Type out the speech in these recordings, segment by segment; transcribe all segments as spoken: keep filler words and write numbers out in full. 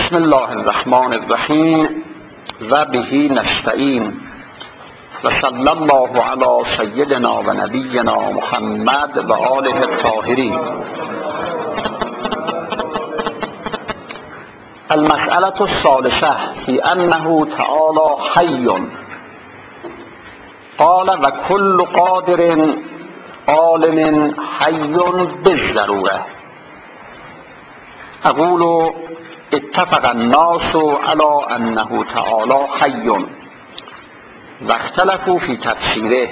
بسم الله الرحمن الرحیم و به نستعین و صلی الله علی سیدنا و نبینا محمد و آله الطاهرین. المسألة الثالثة في أنه تعالى حي. قال و كل قادر عالم حي بالضرورة. أقول اتفق الناس على أنه تعالى حي واختلفوا في تفسيره،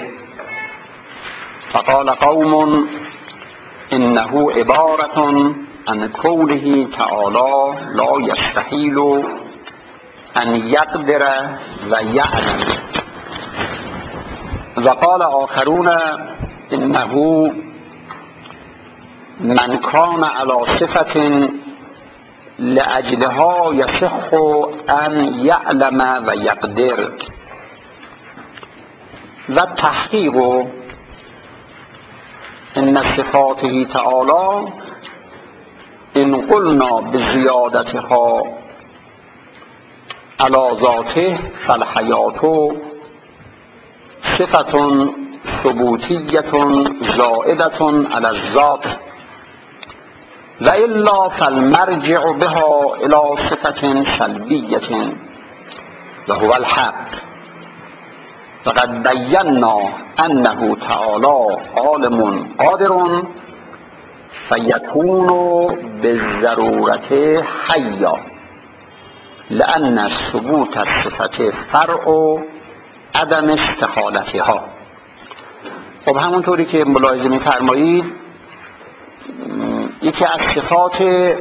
فقال قوم إنه عبارة عن قوله تعالى لا يستحيل أن يقدر ويعلم، وقال آخرون إنه من كان على صفة لأجلها يصح أن يعلم ويقدر. والتحقيق إن صفاته تعالى إن قلنا بزيادتها على ذاته فالحياة صفة ثبوتية زائدة على الذات، وإلا فالمرجع بها إلى صفة سلبية وهو الحق. فقد بينا أنه تعالى عالم قادر فيكون بالضرورة حيا، لأن ثبوت الصفة فرع عدم استحالتها. خب همونطوری که ملاحظه می‌فرمایید یکی از صفات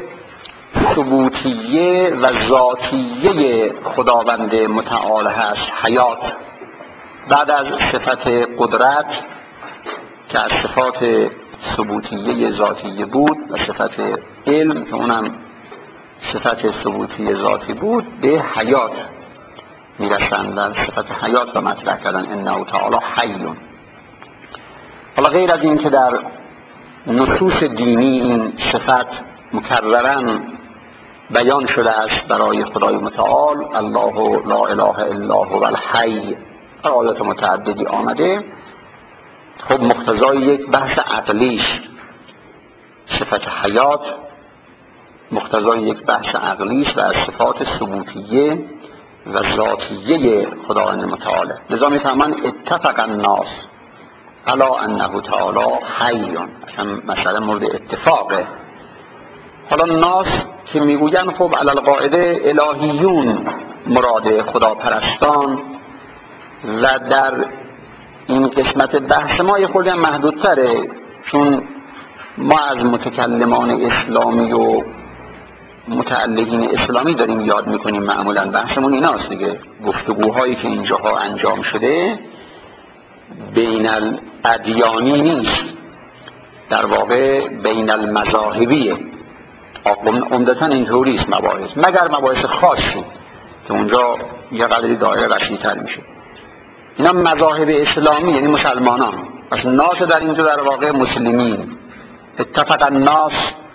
ثبوتیه و ذاتیه خداوند متعال هست حیات، بعد از صفت قدرت که از صفات ثبوتیه ذاتیه بود و صفت علم که اونم صفت ثبوتیه ذاتی بود، به حیات میرسند و صفت حیات را مطرح کردن انه تعالی حیون. حالا غیر از این که در نصوص دینی این صفت مکرراً بیان شده است برای خدای متعال، الله لا اله الا هو الحی، آیات متعددی آمده، خب مقتضای یک بحث عقلیش صفت حیات مقتضای یک بحث عقلیش و از صفات ثبوتیه و ذاتیه خداوند متعال. لذا میفهمن اتفق الناس علی انه تعالی حی، اصلا مسئله مورد اتفاقه. حالا ناس که میگوین خب علی القاعده الهیون مراد خداپرستان، و در این قسمت بحث ما یه خورده محدودتره، چون ما از متکلمان اسلامی و متعلقین اسلامی داریم یاد میکنیم. معمولا بحثمون ایناست دیگه، گفتگوهایی که اینجاها انجام شده بین الادیانی نیست، در واقع بین المذاهبیه. عمدتاً اینطوری است مباحث، مگر مباحث خاصی که اونجا یه قدری دایره وسیع‌تر میشه. اینا مذاهب اسلامی یعنی مسلمانان، پس ناس در اینجا در واقع مسلمین. اتفق الناس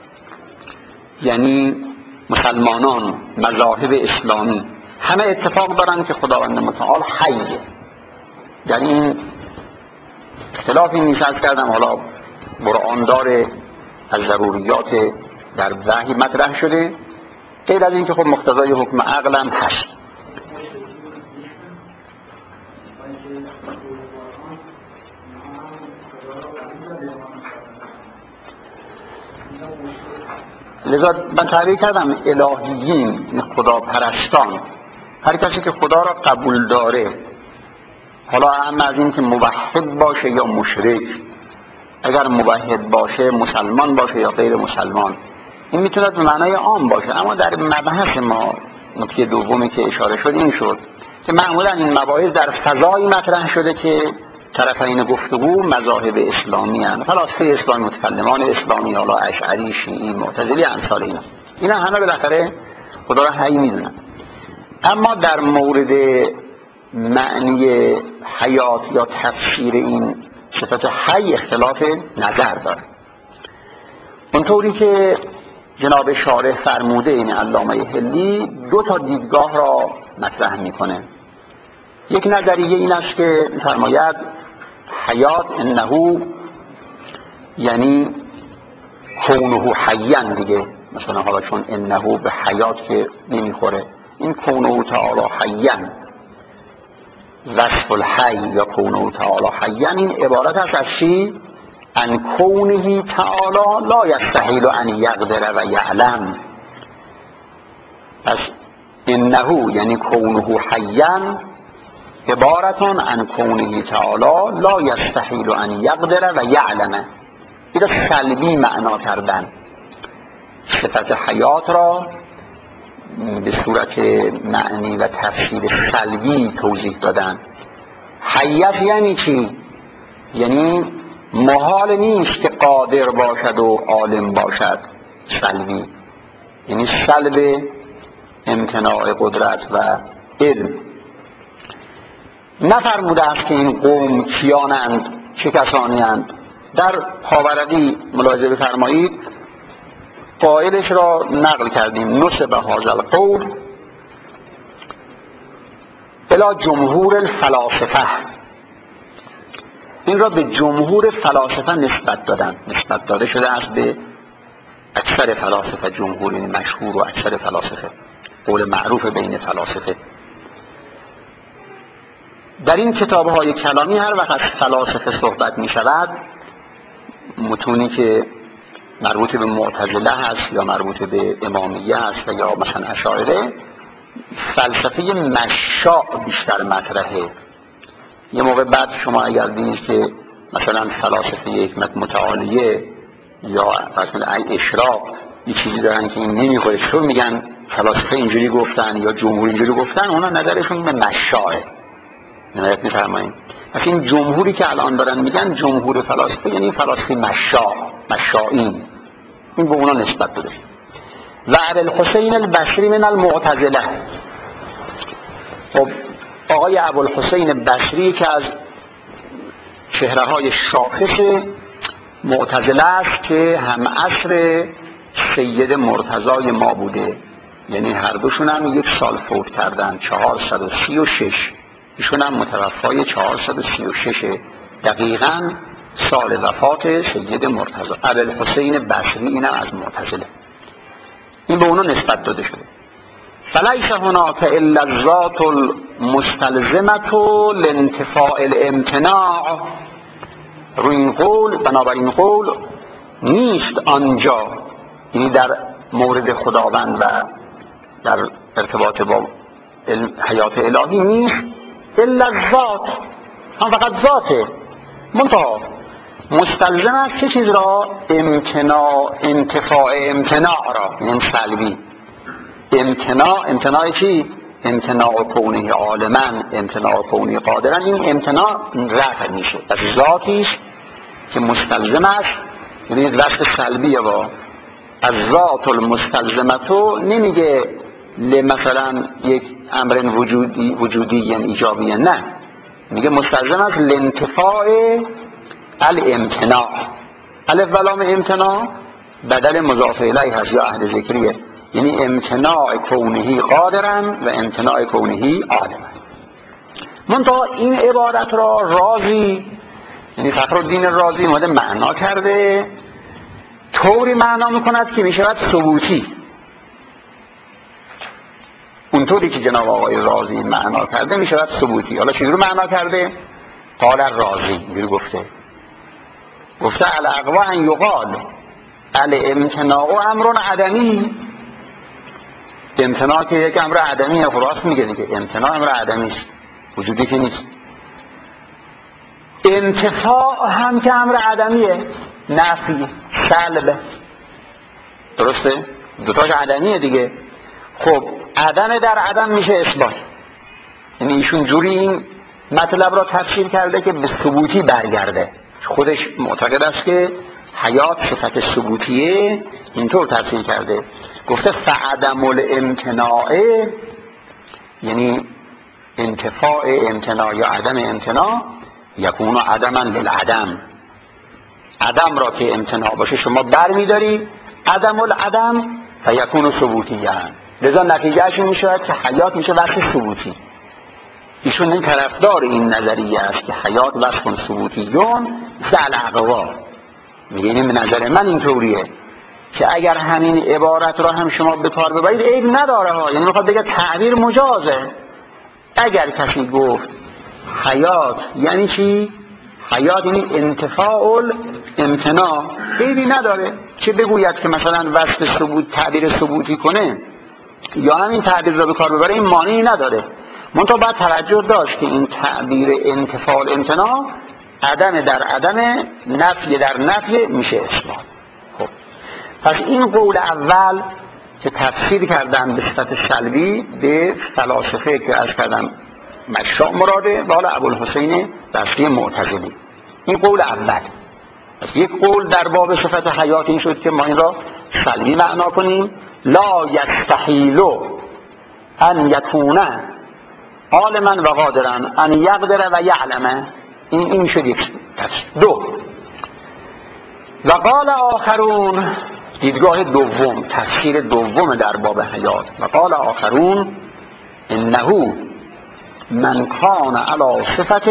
یعنی مسلمانان، مذاهب اسلامی همه اتفاق دارن که خداوند متعال حیه. یعنی این اختلافی نیست از کردم، حالا قرآن داره از ضروریات در وحی مطرح شده، غیر از این که خب مقتضای حکم عقلم هست. لذا من تعبیر کردم الهیین، خدا پرستان، هر کسی که خدا را قبول داره، حالا اما از این که موحد باشه یا مشرک، اگر موحد باشه مسلمان باشه یا غیر مسلمان، این میتونه به معنای عام باشه. اما در مبحث ما نکته دومی که اشاره شد این شد که معمولا این مباحث در فضایی مطرح شده که طرفین گفتگو مذاهب اسلامی هستند، فلاسفه اسلامی، متکلمان اسلامی، حالا اشعری، شیعی، معتزلی، امثال اینا اینا همه بالاخره خدا را حی میدونن. اما در مورد معنی حیات یا تفسیر این صفت حی اختلاف نظر داره. اونطوری که جناب شارح فرموده، این علامه حلی دو تا دیدگاه را مطرح میکنه. یک نظریه این است که فرماید حیات انه یعنی کونه حیاً دیگه، مثلا حالا چون انه به حیات که نمیخوره، این کونه تعالی حیاً، وصف الحی یا کونه تعالی حیاً، این عبارت است از چی؟ ان کونه تعالی لا یستحیل ان یقدر و یعلم. پس انه یعنی کونه حیاً عبارتون ان کونه تعالی لا یستحیل ان یقدر و یعلم. این را سلبی معنا کردن، صفت حیات را به صورت معنی و تفسیر سلبی توضیح دادن. حیات یعنی چی؟ یعنی محال نیست که قادر باشد و عالم باشد، سلبی یعنی سلب امتناع قدرت و علم. نفرموده است که این قوم کیانند، چه کسانی اند. در پاورقی ملاحظه بفرمایید قائلش را نقل کردیم، نسب هذا القول الی جمهور الفلاسفه، این را به جمهور فلاسفه نسبت دادن، نسبت داده شده است به اکثر فلاسفه، جمهور مشهور و اکثر فلاسفه، قول معروف بین فلاسفه. در این کتاب‌های کلامی هر وقت از فلاسفه صحبت می شود، متونی که مربوط به معتزله هست یا مربوط به امامیه هست و یا مثلا اشاعره، فلسفه مشاع بیشتر مطرحه. یه موقع بعد شما اگر دید که مثلا فلاسفه حکمت متعالیه یا مثلا اشراق یه چیزی دارن که این نمیخوره، چون میگن فلاسفه اینجوری گفتن یا جمهور اینجوری گفتن، اونا نظرشون به مشاعه. نظرت میفرمایید؟ پس این جمهوری که الان دارن میگن جمهور فلاسفه یعنی فلاسفه مشاع، مشاعین، این به اونا نسبت داده. و ابوالحسین البصری من المعتزله. خب آقای ابوالحسین بصری که از چهره های شاخص معتزله است که هم عصر سید مرتضای ما بوده، یعنی هر دوشون هم یک سال فوت کردن، چهارصد و سی و شش، ایشون هم متوفای چهارصد و سی و شش دقیقاً سال وفات سید مرتضی. ابوالحسین بصری اینم از معتزله، این به اونا نسبت داده شده. فلیس هناک الا الذات المستلزمه لانتفاع الامتناع. روی این قول، بنابراین قول نیست آنجا، یعنی در مورد خداوند و در ارتباط با حیات الهی نیست الا الذات، هم فقط ذاته، منتها مستلزم است چه چیز را؟ امتناع، انتفاع امتناع را، یعنی سلبی. امتناع، امتناع چی؟ امتناع کونه عالما، امتناع کونه قادرا، این امتناع رفع میشه از ذاتیش که مستلزم است. یعنی وصف سلبیه با از ذات المستلزمتو، نمیگه مثلا یک امر وجودی وجودی یعنی ایجابی، نه، میگه مستلزم است لانتفاع الامتناع. الف ولام امتناع بدل مضاف الیه هست یا عهد ذکریه، یعنی امتناع کونهی قادرن و امتناع کونهی عالمن. منتها این عبارت را رازی، یعنی فخرالدین رازی اومده معنا کرده، طوری معنا میکند که میشود ثبوتی. اونطوری که جناب آقای رازی معنا کرده میشود ثبوتی. حالا چجوری معنا کرده؟ قال رازی اینجوری گفته، گفته الاقوا ان یقال الامتناع امر عدمی. امتناع که یک امر عدمیه، خلاص میگه دیگه، امتناع امر عدمی است، وجودی که نیست. انتفاع هم که امر عدمیه، نفی، سلب، درسته؟ دوتاش عدمیه دیگه. خب عدم در عدم میشه اثبات، یعنی ایشون جوری این مطلب را تفسیر کرده که به ثبوتی برگرده. خودش معتقد است که حیات صفت ثبوتیه، اینطور تفسیر کرده. گفته فعدم الامتناع یعنی انتفاع امتناع یا عدم امتناع یکون عدما للعدم. عدم را که امتناع باشه شما بر میداری، عدم العدم فیکون ثبوتیًا. لذا نتیجهش این میشود که حیات میشه وصف ثبوتی. ایشون این طرفدار این نظریه است که حیات وصف ثبوتیون زل اقوا. میگه این نظر من اینطوریه که اگر همین عبارت را هم شما به کار ببرید عیب نداره ها، یعنی میخواد بگه تعبیر مجازه. اگر کسی گفت حیات یعنی چی؟ حیات یعنی انتفاع الامتناع، عیبی نداره که بگوید که مثلا وصف ثبوت تعبیر ثبوتی کنه یا همین تعبیر را به کار ببره، این مانعی نداره. منتها باید توجه داشت که این تعبیر انتفاع الامتناع عدم در عدم، نفی در نفی میشه اثبات. خب پس این قول اول که تفسیر کردن به صفت سلبی به فلاسفه که از کردن مشاء مراده و حالا ابوالحسین بصری معتزلی، این قول اول. پس یک قول در باب صفت حیات این شد که ما این را سلبی معنا کنیم، لا یستحیل ان یکون عالما و قادرا ان یقدر و یعلم. این این شد یک تفسیر. دو و قال آخرون، دیدگاه دوم، تفسیر دوم در باب حیات. و قال آخرون انه من کان علی صفت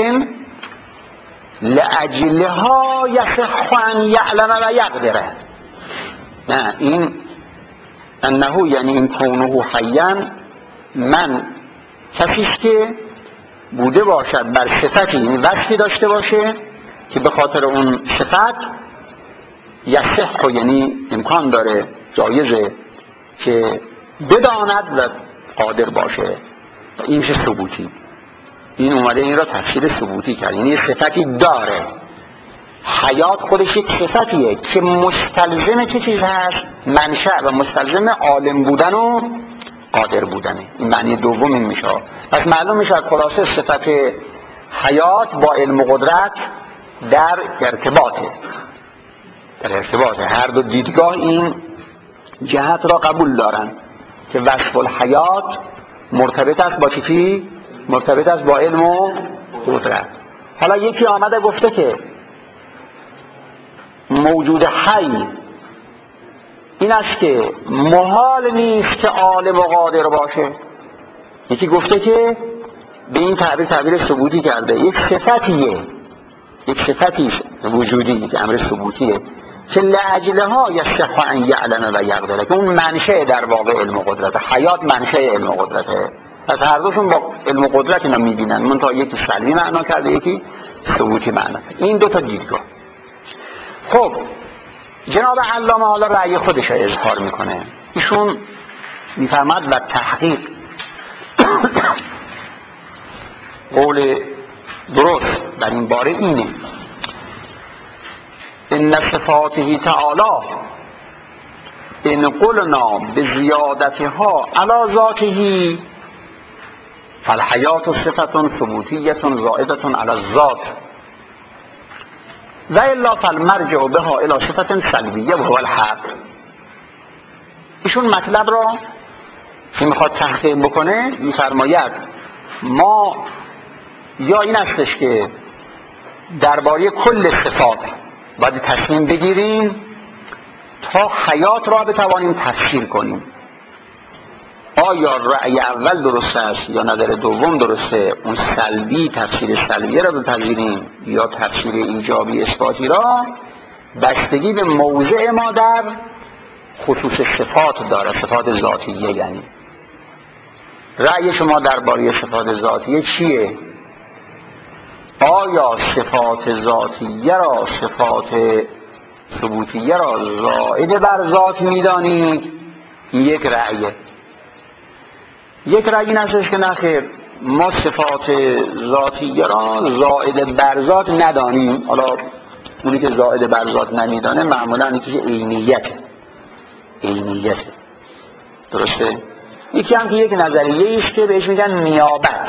لاجلها یصح ان یعلم و یقدر. نه، این انه یعنی این کونه حیا، من کسیست که بوده باشد بر صفتی، یعنی وصفی داشته باشه که به خاطر اون صفت یصح، یعنی امکان داره، جایزه که بداند و قادر باشه. این میشه ثبوتی. این اومده این را تفسیر ثبوتی کرد، یعنی صفتی داره. حیات خودش یک صفتیه که مستلزم چه چیز هست؟ منشأ و مستلزم عالم بودن و قادر بودنه. این معنی دوم این میشه. پس معلوم میشه خلاصه صفت حیات با علم و قدرت در ارتباطه، در ارتباطه. هر دو دیدگاه این جهت را قبول دارن که وصف الحیات مرتبط است با چی؟ مرتبط است با علم و قدرت. حالا یکی آمده گفته که موجود حی این است که محال نیست که عالم و قادر باشه. یکی گفته که به این تعبیر تعبیر ثبوتی کرده، یک صفتیه، یک صفتی وجودی، یک امر ثبوتیه که لاجلها یصح ان یعلم و یقدر، که اون منشأ در واقع علم و قدرت. حیات منشأ علم و قدرته. پس هر دوشون با علم و قدرت اینا میبینن، منتها یکی سلبی معنا کرده یکی ثبوتی معنا. این دو تا دیدگاه. خب جناب علامه حالا رأی خودش رو اظهار میکنه. ایشون میفرماد و تحقیق قول درست در این باره اینه ان صفاته تعالی ان قلنا بزیادتها علی ذاته فالحیات صفت ثبوتیه زائده علی الذات و الا فالمرجع بها الى صفت سلبیه و هو الحق. ایشون مطلب را که میخواد تحقیق بکنه میفرماید ما یا این استش که درباره کل صفات باید تصمیم بگیریم تا حیات را بتوانیم تفسیر کنیم. آیا رأی اول درست است یا نظر دوم درسته؟ اون سلبی تفسیر سلبی را بپذیریم یا تفسیر ایجابی اثباتی را؟ بستگی به موضع ما در خصوص صفات داره، صفات ذاتیه. یعنی رأی شما درباره صفات ذاتیه چیه؟ آیا صفات ذاتیه را، صفات ثبوتیه را زائد بر ذات میدانید؟ یک رأیه. یک رأی این هستش که نخیر، ما صفات ذاتیه را زائد بر ذات ندانیم. حالا اونی که زائد بر ذات نمیدانه معمولا اینی که عینیته، عینیته، درسته؟ یکی هم که یک نظریه ایست که بهش میگن نیابت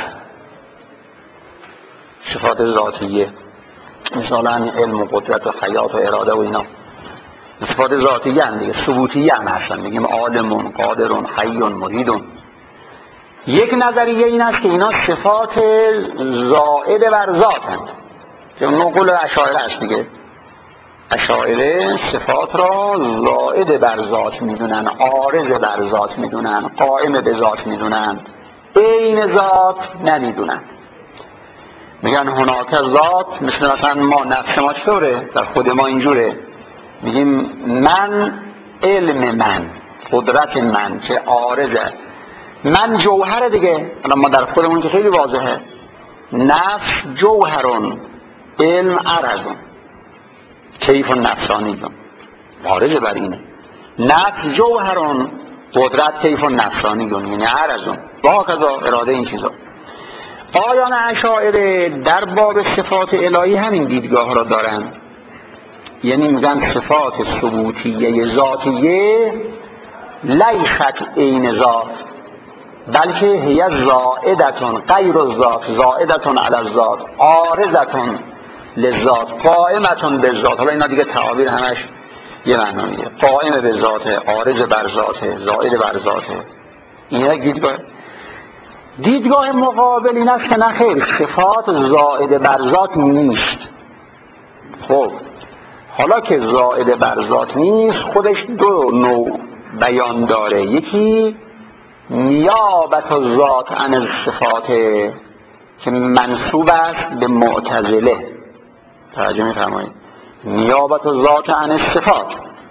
صفات ذاتیه، مثلا علم و قدرت و حیات و اراده و اینا صفات ذاتیه هم دیگه، ثبوتیه هم هستن، میگیم عالمون، قادرون، حیون، مریدون. یک نظریه این است که اینا صفات زائد بر ذات هستند که اون قول اشاعره است دیگه. اشاعره صفات را زائد بر ذات میدونن، عارض بر ذات میدونن، قائم به ذات میدونن، عین ذات نمیدونن. میگن هناک ذات، مثل مثلا ما نفس ما چطوره؟ در خود ما اینجوره، میگیم من، علم من، قدرت من که عارضه، من جوهر دیگه. الان ما در خودمون که خیلی واضحه، نفس جوهرون، علم عرضون، کیف نفسانیون، عارض بر اینه. نفس جوهرون، قدرت کیف نفسانیون، یعنی عرضون، با هکذا اراده این چیزا. آیان اشاعره در باب صفات الهی همین دیدگاه را دارن، یعنی میگن صفات ثبوتیه ذاتیه لیست عین ذات، بلکه هی زائدتون غیر الذات، زائدتون علی الذات، عارضتون للذات، قائمتون بالذات. حالا اینا دیگه تعابیر همش یه معنیه، قائم به ذاته، عارض بر ذاته، زائد بر ذاته. این یک دیدگاه. دیدگاه مقابل این است که نه خیر، صفات زائد بر ذات نیست. خب حالا که زائد بر ذات نیست، خودش دو نوع بیان داره. یکی نیابت الذات عن الصفات که منسوب است به معتزله، توجه می‌فرمایید، نیابت الذات عن الصفات.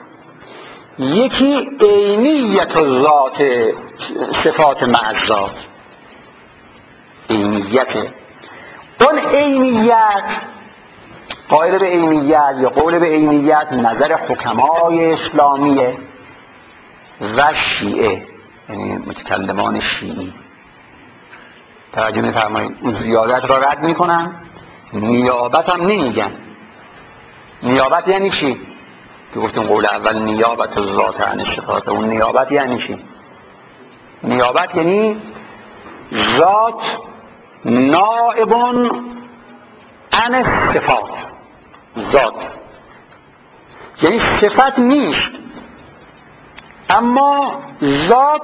یکی عینیت الذات، صفات مع الذات، عینیت. اون عینیت، قائل به عینیت یا قول به عینیت نظر حکمای اسلامیه و شیعه، یعنی متکلمان شیعی. توجه می‌فرمایید، اون زیادت را رد میکنن، نیابت هم نمیگن. نیابت یعنی چی؟ که گفتیم قول اول نیابت الذات عن الصفات، اون نیابت یعنی چی؟ نیابت یعنی ذات نائب عن الصفات، ذات یعنی صفت نیست اما ذات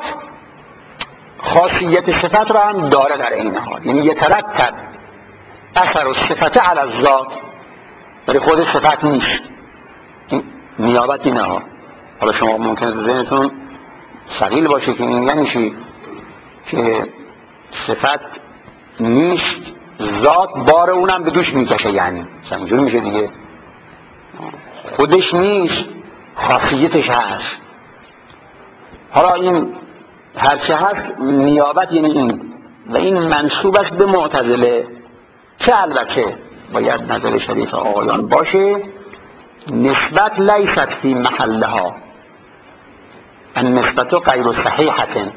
خاصیت صفت را هم داره در این حال، یعنی یترتب اثر الصفت علی الذات، ولی خود صفت نیست. این نیابت اینه ها. حالا شما ممکنه ذهنتون ثقیل باشه که این یعنی چی؟ که صفت نیست، ذات بار اونم به دوش میکشه، یعنی اینجوری میشه دیگه، خودش نیست خاصیتش هست. حالا این هرچه هست نیابت یعنی این، و این منسوب است به معتزله که البته باید نظر شریف آقایان باشه، نسبت لیست فی محلها، النسبت غیر صحیحه،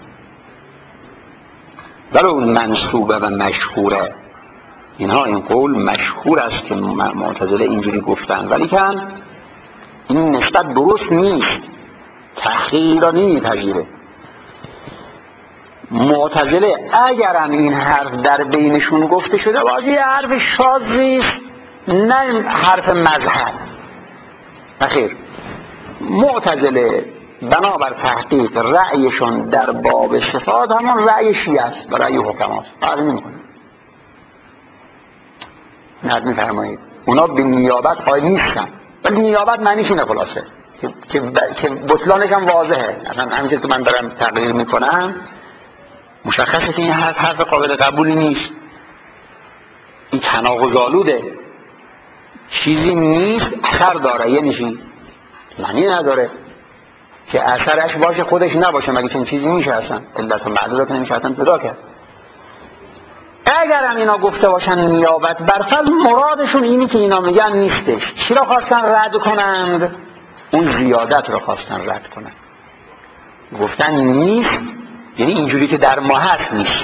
ولو منسوبه و مشهوره. اینها این قول مشهور است که معتزله اینجوری گفتن، ولی که این نسبت درست نیست، تحقیق را نمیپذیره. معتزله اگرم این حرف در بینشون گفته شده باشه یه حرف شاذی است، نه حرف مذهب. نخیر، معتزله بنابر تحقیق رأیشون در باب صفات همون رأی شیعه است و رأی حکماست، فرق نمی‌کنه. نظر می‌فرمایید اونا به نیابت قائل نیستن، ولی نیابت معنیش اینه خلاصه که که که بطلانش هم واضحه. مثلا همینجوری که من دارم تقریر میکنم مشخصه که این حرف حرف قابل قبولی نیست، این تناقض‌آلوده، چیزی نیست اثر داره، یعنی چی؟ معنی نداره که اثرش باشه خودش نباشه، مگه چنین چیزی میشه اصلا؟ علت و معلولات نمیشه اصلا پیدا کرد. اگر هم اینا گفته باشن نیابت برفض، مرادشون اینی که اینا میگن نیستش. چی را خواستن رد کنند؟ اون زیادت را خواستن رد کنند. گفتن نیست یعنی اینجوری که در ما هست نیست،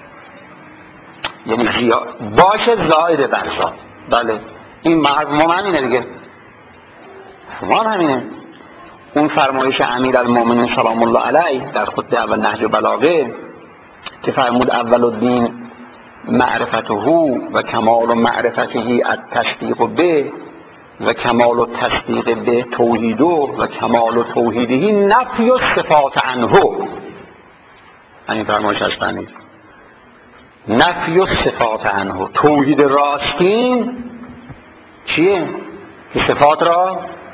یعنی زیاد باشه زائد بر ذات. بله این مفهوم همینه دیگه، مفهوم همینه. اون فرمایش امیرالمومنین سلام الله علیه در خطبه اول نهج بلاغه که فرمود اول الدین معرفته و کمال معرفته التصدیق به و کمال تصدیق به توحیده و کمال توحیده نفی الصفات عنه. این فرمایش هستند نفی الصفات عنه. توحید راستین چیه؟ که صفات را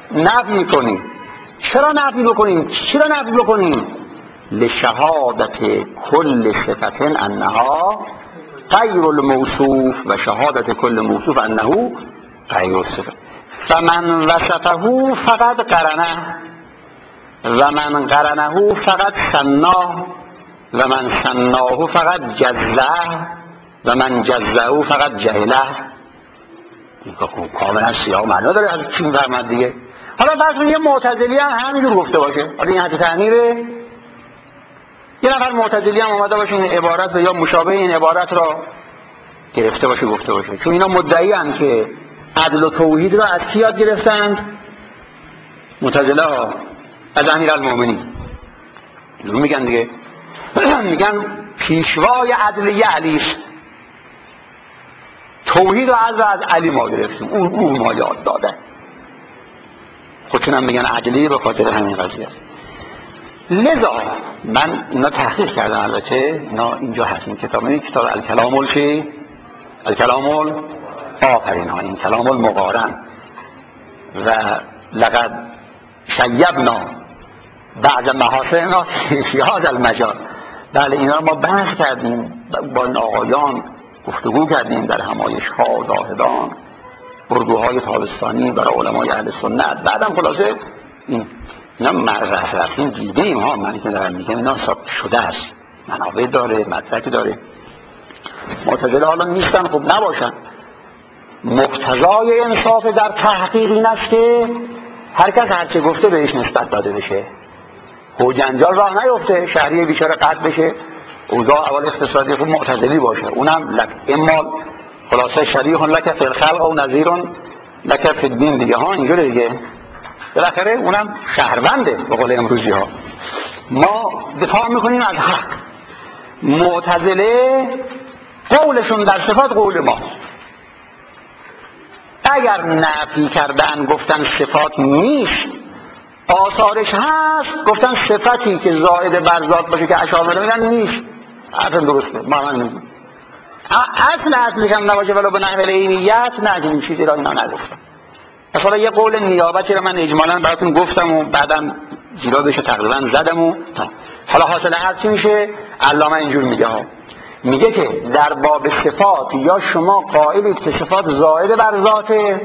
نفی کنیم. چرا نفی بکنیم؟ چرا نفی بکنیم؟ لشهادت کل صفت انها غیر الموصوف و شهادت کل موصوف انه غیر الصفت. فمن وصفه فقط قرنه و من قرنه فقط سناه و من سناه فقط جزه و من جزه فقط جهله. این کاملا سیاه معنا داره از چی میفرمد دیگه. حالا فرض یه معتزلی هم همینجور گفته باشه، حالا این حد تعمیره، یه نفر معتزلی هم اومده باشه این عبارت یا مشابه این عبارت را گرفته باشه گفته باشه، چون اینا مدعی هم که عدل و توحید را از کی یاد گرفتند؟ معتزله ها از امیرالمومنین. اینو میگن دیگه، میگن پیشوای عدلیه علی است، توحید و عدل از علی ما گرفتیم، اون اون ما یاد داده. خودشون هم میگن عدلیه به خاطر همین قضیه. لذا من اینا تحقیق کردم، البته اینا اینجا هست، این کتاب این کتاب الکلام الچی الکلام آخرین ها، این کلام المقارن و لقد شیبنا بعد محاسننا فی هذا المجال. بله اینا رو ما بحث کردیم، با این آقایان گفتگو کردیم در همایش ها زاهدان اردوهای تابستانی برای علمای اهل سنت. بعدم خلاصه این اینا مرزه رفتیم دیدیم ها، من که دارم میگم اینا ثابت شده است، منابع داره، مدرک داره. معتزله حالا نیستن، خب نباشن. مقتضای انصاف در تحقیق این است که هر کس هر چه گفته بهش نسبت داده بشه، هوجنجال راه نیفته، شهری بیچاره قطع بشه، اوضاع اول اقتصادی خوب معتزلی باشه، اونم لک اما خلاصه شریح لک فی الخلق و نظیر لک فی الدین دیگه ها، اینجوری دیگه. بالاخره اونم شهرونده به قول امروزی ها. ما دفاع میکنیم از حق. معتزله قولشون در صفات قول ما، اگر نفی کردن گفتن صفات نیست، آثارش هست گفتن صفتی که زائد بر ذات باشه که اشاعره میگن نیست، اصلا درسته. ما من میگم اصل اصلش هم نباشه ولی به نحو عینیت نه، این چیزی را اینا نگفتن. مثلا یه قول نیابتی رو من اجمالا براتون گفتم و بعدم جیرادش رو تقریبا زدم و حالا حاصل هر چی میشه. علامه اینجور میگه ها، میگه که در باب صفات یا شما قائلید که صفات زائد بر ذاته،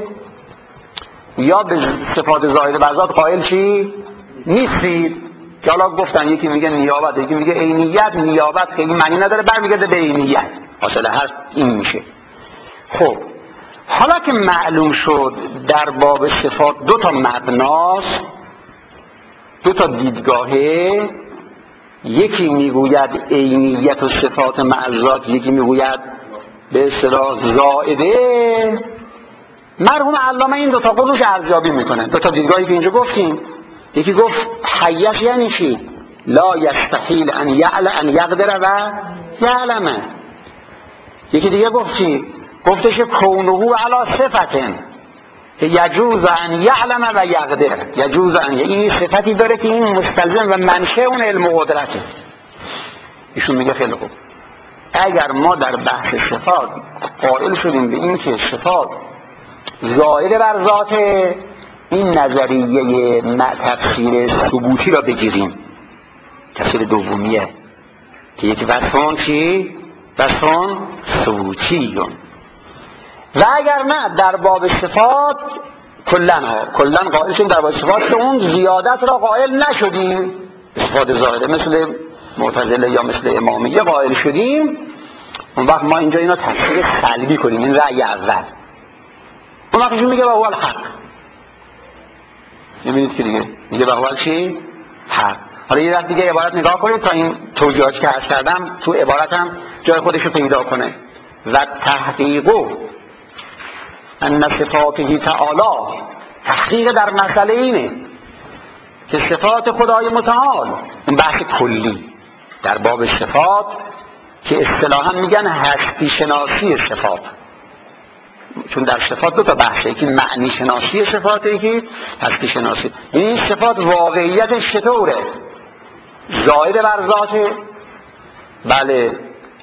یا به صفات زائد بر ذات قائل چی نیستید. که حالا گفتن یکی میگه نیابت، یکی میگه عینیت. نیابت خیلی معنی نداره، برمیگرده به عینیت. حاصل هر این میشه. خب حالا که معلوم شد در باب صفات دو تا مبناست، دو تا دیدگاهه، یکی میگوید عینیت و صفات معذات، یکی میگوید به اصطلاح زائده. مرحوم علامه این دو تا قولش ارزیابی میکنه. دو تا دیدگاهی که اینجا گفتیم، یکی گفت حیث یعنی چی؟ لا یستحیل ان یعلم ان یقدر و یعلمه. یکی دیگه گفت چی؟ گفتش کونه علی صفتن که یجوز ان یعلم و یقدر، یجوز ان، این صفتی داره که این مستلزم و منشأ اون علم و قدرته. ایشون میگه خیلی خوب، اگر ما در بحث صفات قائل شدیم به این که صفات ظاهر بر ذات، این نظریه تفسیر ثبوتی را بگیریم، تفسیر دومیه که یکی وصفان چی؟ وصفان ثبوتیون. و اگر نه در باب صفات کلن ها کلن قائل شدیم در باب صفات که اون زیادت را قائل نشدیم، صفات ظاهره مثل معتزله یا مثل امامیه قائل شدیم، اون وقت ما اینجا اینا تفسیر سلبی کنیم. این رأی اول. اون وقت میگه با اول حق، میبینید که دیگه میگه با اول چی؟ حق. حالا یه دفعه دیگه عبارت نگاه کنید تا این توجیهاتی که عرض کردم تو عبارت هم جای خودش رو پیدا کنه. و تحقیقو ان صفاته تعالی، تحقیق در مسئله اینه که صفات خدای متعال، این بحث کلی در باب صفات که اصطلاحا میگن هستی شناسی صفات، چون در صفات دو تا بحثه، یکی معنی شناسی صفات، یکی هستی شناسی. این صفات واقعیتش چطوره؟ ظاهر بر ذاته؟ بله.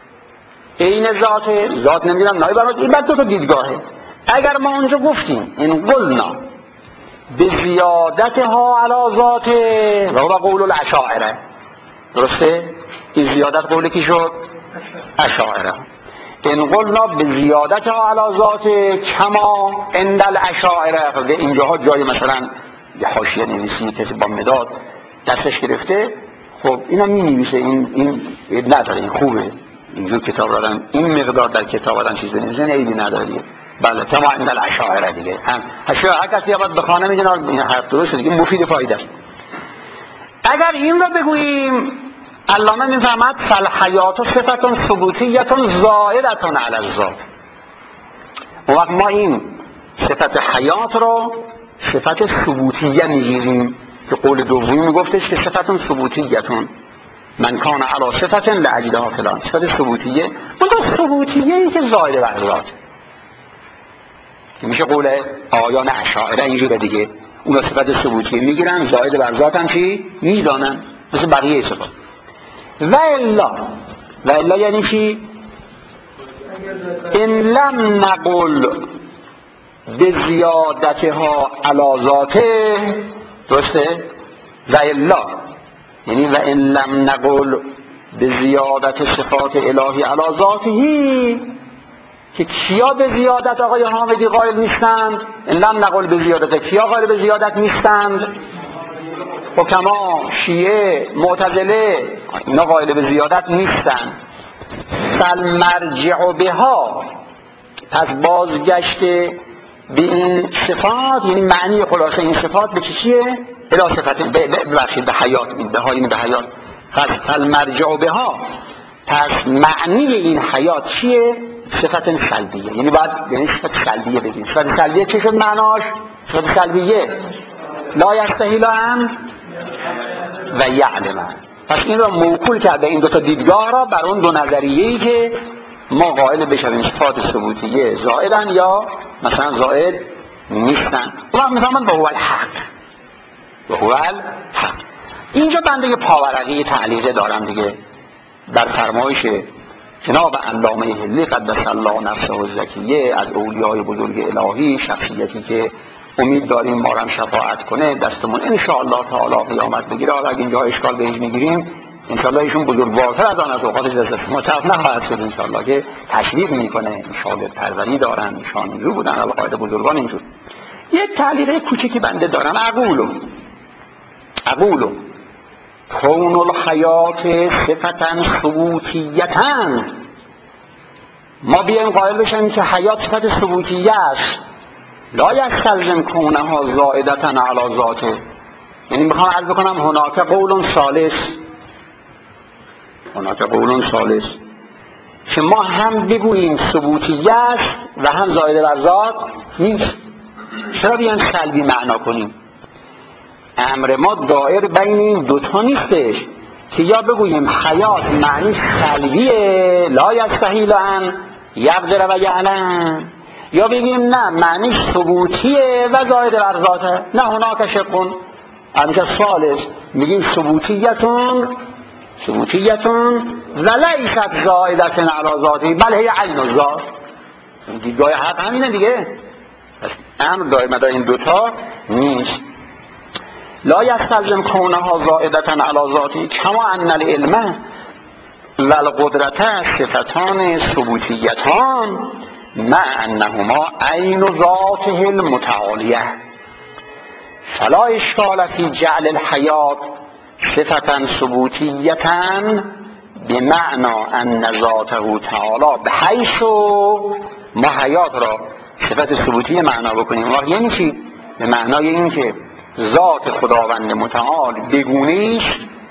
عین ذاته؟ ذات نمیدونم نای برات. این بعد دو تا دیدگاهه. اگر ما اونجا گفتیم این قلنا به زیادتها علی ذاته و هو قول الاشاعره. درسته؟ این زیادت قول کی شد؟ اشاعره. ان قلنا به زیادتها علی ذاته کما عند الاشاعره. اینجاها جای مثلا یه حاشیه نویسی کسی با مداد دستش گرفته، خب اینا می نویسه، این این نداره، این خوبه، اینجور کتاب دادن، این مقدار در کتاب دادن چیز بنویسه عیبی نداره. بله کما عند الاشاعره دیگه. هم اشاعره کسی باید بخونه میگه این حرف درسته دیگه، مفید فایده است. اگر این رو بگوییم علامه میفهمد فالحیات صفت ثبوتیه زائده علی الذات. اون وقت ما این صفت حیات رو صفت ثبوتیه میگیریم که قول دومی میگفتش که صفت ثبوتیه من کان علی صفت لاجدها فلان. صفت ثبوتیه اون ثبوتیه ای که زائده بر ذات میشه قول آیان اشاعره اینجوره دیگه. اون صفت ثبوتیه میگیرن، زائده بر ذات هم چی میدانن مثل بقیه صفات. و الا و الا یعنی چی؟ ان لم نقل به زیادتها علی ذاته. درسته؟ و الا یعنی و ان لم نقل به زیادت صفات الهی علی ذاته، که کیا به زیادت آقای حامدی قائل نیستند؟ ان لم نقل به زیادت، کیا قائل به زیادت نیستند؟ حکما، شیعه، معتزله، اینا قائل به زیادت نیستن. فالمرجع بها، پس بازگشت به این صفات یعنی معنی خلاصه این صفات به چیه؟ الی صفت ببخشید به حیات، این به ها این به حیات. فالمرجع بها، پس معنی این حیات چیه؟ صفت سلبیه. یعنی باید یعنی صفت سلبیه بگیم. صفت سلبیه چه شد معناش؟ صفت سلبیه لا یستحیل ان و یعلم. پس این را موکول کرده این دو تا دیدگاه را بر اون دو نظریه‌ای که ما قائل بشویم صفات ثبوتیه زائدن یا مثلا زائد نیستن. اون میفهمن با هو الحق، با هو الحق. اینجا بنده یه پاورقی تعلیقه دارم دیگه در فرمایش جناب علامه حلی قدس الله نفسه الزکیه از اولیای بزرگ الهی، شخصیتی که امید داریم ما را شفاعت کنه، دستمون انشاءالله تعالی قیامت بگیره. اگه اینجا اشکال بهش میگیریم انشاءالله ایشون بزرگوارتر از آن از اوقات دست ما طرف نخواهد شد انشاءالله، که تشریف میکنه، شاگرد پروری دارن، ایشان اینجور بودن، القاعده بزرگان اینجور. یک تعلیقه کوچکی بنده دارم. اقولو اقولو کون الحیات صفتا ثبوتیتن، ما بیایم قائل بشیم که حیات صفت ثبوتیه است، لا یستلزم کونها زائدتا علی ذاته. یعنی میخوام عرض بکنم هناک قول ثالث، هناک قول ثالث که ما هم بگوییم ثبوتیه است و هم زائده بر ذات نیست. چرا بیایم سلبی معنا کنیم؟ امر ما دائر بین این دوتا نیستش که یا بگوییم حیات معنی سلبیه لا یستحیل ان یقدر و یعلم، یا بگیم نه معنی ثبوتیه و زائده بر ذاته. نه هناک شقون همچه ثالث میگیم ثبوتیتون ثبوتیتون و لیست زائدتن علی ذاته بل هی عین الذات. دیدگاه حق همینه دیگه. امر دائما در این دوتا نیست. لا یستلزم کونها زائدتن علی ذاته کما ان العلم و القدرت صفتان ثبوتیتان مع انهما عین ذاته المتعالیه فلا اشکال فی جعل الحیات صفتا ثبوتیتا بمعنى ان ذاته تعالی بحیث ما حیات را صفت ثبوتی معنا بکنیم. و یعنی چی؟ به معنای این که ذات خداوند متعال بگونیش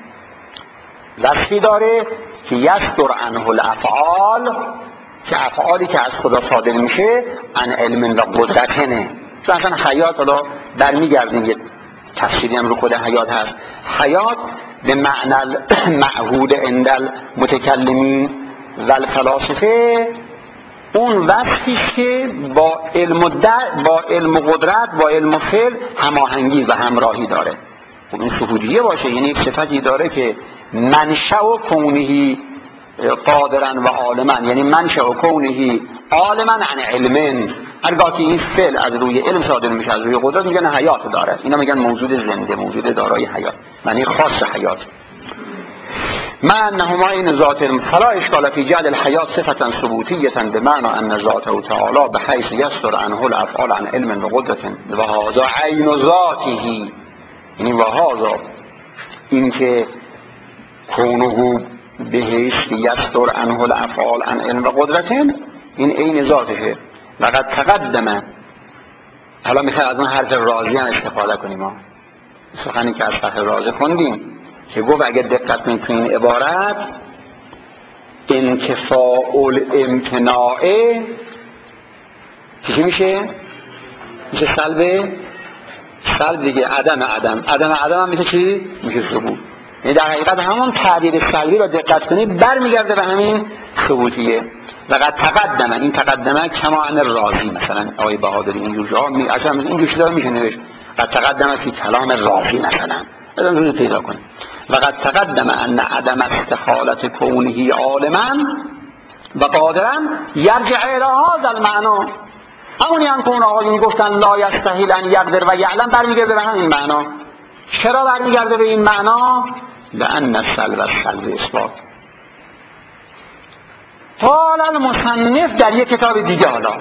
وصفی داره که یصدر عنه الافعال، که افعالی که از خدا صادر میشه عن علم و قدرتنه. چون اصلا حیات حالا برمیگردیم یه تفسیری هم رو خود حیات هست. حیات به معنی معهود عند المتکلمین و الفلاسفه اون وصفیش که با علم و با علم و قدرت با علم و فعل هماهنگی و همراهی داره. خب این ثبوتیه باشه یعنی یک صفتی داره که منشأ و کونهی قادرن و عالمن، یعنی منشأ و کونهی عالمن عن علمن، هرگاه که این فعل از روی علم صادر میشه، از روی قدرت، میگن حیات داره. اینا میگن موجود زنده، موجود دارای حیات، معنی خاص حیات. مع انهما این ذات فلا اشکال فی جعل الحیات صفتا ثبوتیه بمعنى ان ذاته تعالی بحیث یستر عنه الافعال عن علم و قدرت و هذا عین ذاته، یعنی و هذا این که کونه بحیث یستر عنه الافعال عن علم و قدرت، این عین ذاتشه. لقد تقدم، حالا میخوای از اون حرف رازی هم استفاده کنیم. ما سخنی که از فقه رازی خوندیم که گفت اگر دقت کنید تو این عبارت، انتفاع الامتناع چی میشه؟ میشه سلب سلب دیگه، عدم عدم عدم عدم هم میشه چی؟ میشه ثبوت. یعنی در حقیقت همون تعبیر سلبی را دقت کنید برمیگرده به همین ثبوتیه. لقد تقدمه، این تقدمه کما ان رازی، مثلا آقای بهادری اینجور جا می اصلا اینجور چیزا میشه نوشت لقد تقدمه فی کلام رازی مثلا، بدون روز پیدا کنید. لقد تقدمه ان عدم استحالت کونه عالما و قادرا یرجع الی هذا المعنی، همونی هم که اون آقایون گفتن لا یستحیل ان یقدر و یعلم، برمیگرده به همین معنا. چرا برمیگرده به این معنا؟ لأن السلب السلب اثبات. قال المصنف در یک کتاب دیگه، حالا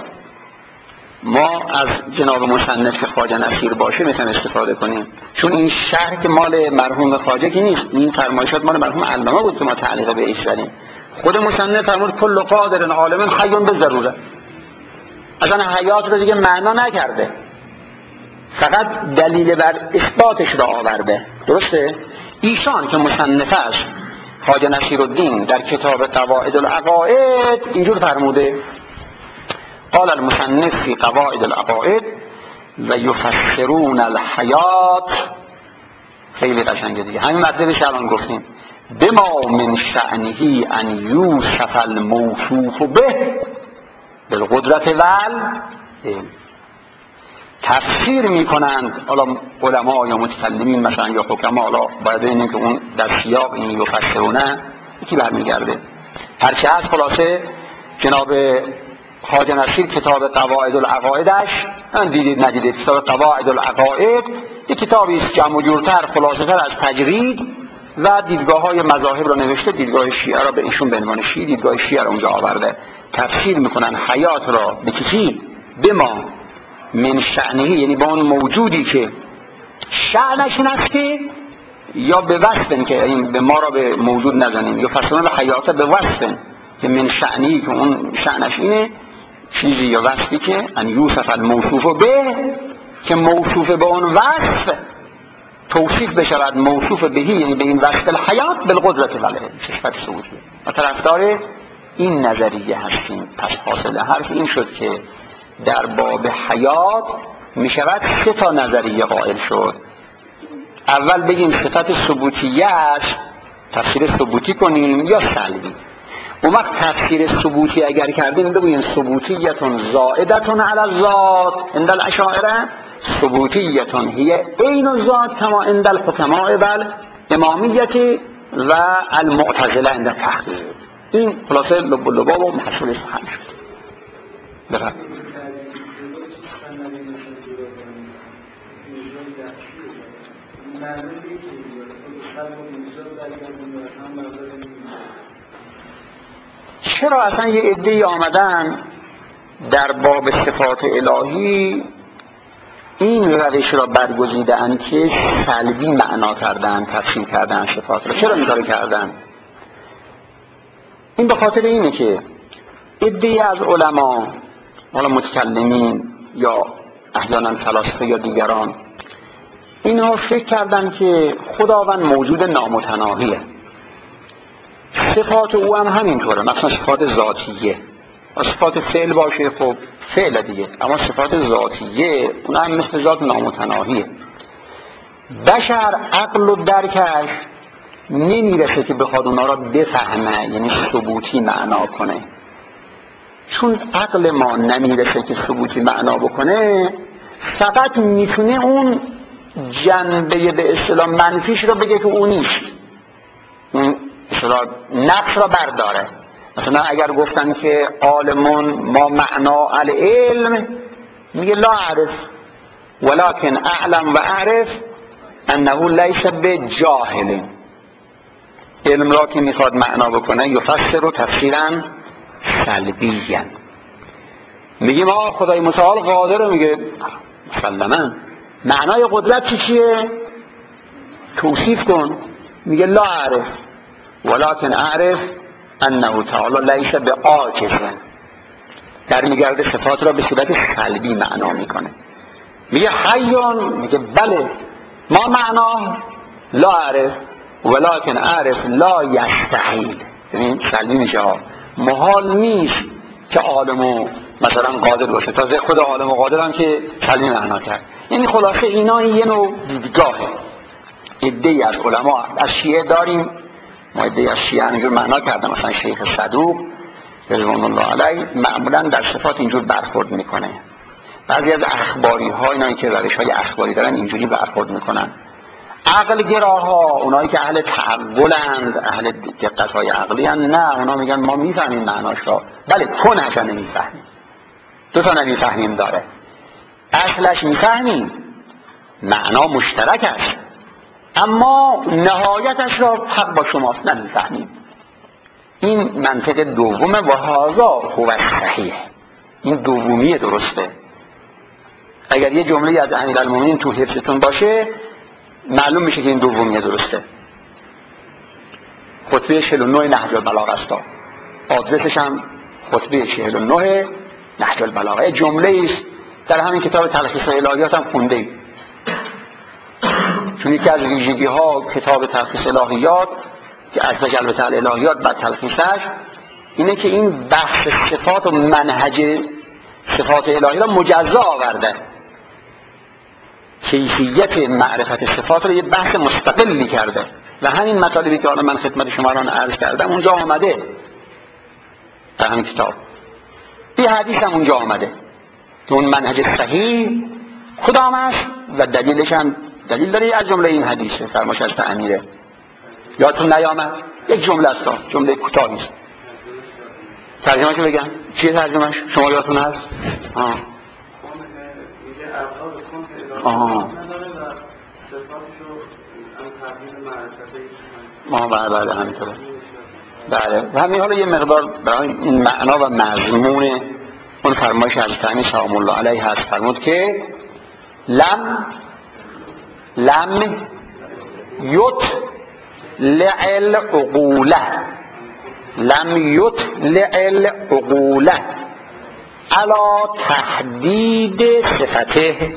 ما از جناب مصنف که خواجه نصیر باشه میتونیم استفاده کنیم، چون این شرح که مال مرحوم خواجه که نیست، این فرمایشات مال مرحوم علامه بود که ما تعلیق به ایش زدیم. خود مصنف فرمود کل قادر عالم حی به ضروره، اصلا حیات رو دیگه معنا نکرده، فقط دلیل بر اثباتش را آورده. درسته؟ ایشان که مصنف است خواجه نصیرالدین در کتاب قواعد العقاید اینجور فرموده، قال المصنف فی قواعد العقاید و یفسرون الحیات، خیلی قشنگه دیگه، همین مطلبش الان گفتیم، بما من شأنه ان یوصف الموصوف به بالقدرت والعلم. تفسیر میکنند حالا علما یا متکلمین مثلا یا حکما، حالا باید ببینیم که اون در سیاق این یفسرونه یکی برمیگرده. هرچه هست خلاصه جناب خواجه نصیر کتاب قواعد العقایدش، من دیدید ندیدید، کتاب قواعد العقاید یک کتابی است جمع و جورتر خلاصه تر از تجرید و دیدگاه های مذاهب را نوشته، دیدگاه شیعه را به ایشون به عنوان شیعه دیدگاه شیعه را اونجا آورده. تفسیر میکنن حیات را به کسی، به ما من شأنه، یعنی با اون موجودی که شأنش این است که یا به وصفن که این به ما را به موجود نزنیم، یا فصلان حیات به وصفن که من شأنی که اون شأنش اینه، چیزی یا وصفی که ان یوصف الموصوف به، که موصوف به اون وصف توصیف بشود، موصوف بهی یعنی به این وصف الحیات بالقدرت والعلم، صفت ثبوتی. و طرفدار این نظریه هستیم. پس حاصل حرف این شد که در باب حیات می شود سه تا نظریه قائل شد. اول بگیم صفت ثبوتیه‌اش تفسیر ثبوتی کنیم یا سلبی. اون وقت تفسیر ثبوتی اگر کردیم بگوییم ثبوتیتون زائدتون علی الذات عند الاشاعره، ثبوتیتون هی عین الذات کما عند الحکماء بل امامیتی و المعتزله عند التحقیق. این خلاصه لب و لباب و محصولش حل شد. بفرد چرا اصلا یه عده‌ای آمدن در باب صفات الهی این روش را برگزیدن که سلبی معنا کردن، تفسیر کردن صفات را؟ چرا این کارو کردن؟ این به خاطر اینه که عده‌ای از علما، حالا متکلمین یا احیانا فلاسفه یا دیگران، اینها فکر کردن که خداوند موجود نامتناهیه، صفات او هم همینطوره، مثلا صفات ذاتیه، صفات فعل باشه خب فعل دیگه، اما صفات ذاتیه اون هم مثل ذات نامتناهیه. بشر عقل و درکش نمیرسه که بخواد اونا را بفهمه، یعنی ثبوتی معنا کنه. چون عقل ما نمیرسه که ثبوتی معنا بکنه، فقط میتونه اون جنبه به اصطلاح منفیش را بگه که اون نیست، اون اصطلاح نقص را برداره. مثلا اگر گفتن که عالمون ما معنا العلم، میگه لا اعرف ولکن اعلم و اعرف انه لیس بجاهل. علم را که میخواد معنا بکنه یفسر و تفسیرا سلبیاً. میگه ما خدای متعال قادر، میگه مسلماً. معنای قدرت چی چیه؟ توصیف کن. میگه لا اعرف ولکن اعرف انه تعالی لیس بعاجز. در میگرده صفات را به صورت سلبی معنا میکنه. میگه حیون، میگه بله ما معنا لا اعرف ولکن اعرف لا یستحیل. ببین سلبی میشه ها، محال نیست که عالم و مثلا قادر باشه. تازه خود عالم و قادر هم که سلبی معنا کرد. یعنی خلاصه اینا یه نوع دیدگاهه. عده‌ای از علما از شیعه داریم، ما عده‌ای از شیعه اینجور معنا کردن. مثلا شیخ صدوق رضوان الله علیه معمولا در صفات اینجور برخورد میکنه. بعضی از اخباری ها، اینایی که روش های اخباری دارن اینجوری برخورد میکنن. عقل گراها، اونایی که اهل تعقلند، اهل دقت های عقلی هن، نه اونا میگن ما میفهمیم معناش را، بله کنهش نمیفهمیم. دو تا نمیفهمیم داره، اصلش میفهمیم، معنا مشترک است، اما نهایتش را حق با شماست نمیفهمیم. این منطق دومه و هذا هو صحیح. این دومی درسته. اگر یه جمله از امیرالمومنین تو حفظتون باشه معلوم میشه که این دومی درسته. خطبه چهل و نه نهج البلاغه است. آدرسش هم خطبه چهل و نه نهج البلاغه. جمله است در همین کتاب تلخیص الهیات هم خونده اید. چون یکی از ویژگی ها کتاب تلخیص الهیات که از البته الهیات بعد تلخیصش اینه که این بحث صفات و منهج صفات الهی را مجزا آورده. کیفیت معرفت صفات رو یه بحث مستقلی کرده و همین مطالبی که حالا من خدمت شما را عرض کردم اونجا آمده در همین کتاب. این حدیث هم اونجا آمده که اون منهج صحیح کدام است و دلیلش هم دلیل داره. از جمله این حدیثه فرمایش از امیره یادتون نیامد؟ یک جمله است، جمله کوتاهی است. ترجمه‌شو بگم چیه ترجمه‌اش؟ شما یادتون هست؟ آه آه ما بله بله همینطوره. بله همین. حالا یه مقدار برای این معنا و مضمون اون فرمایش از تعمی سلام الله علیه هست. فرمود که لم لم یت لعل عقوله لم یت لعل عقوله علا تحدید صفته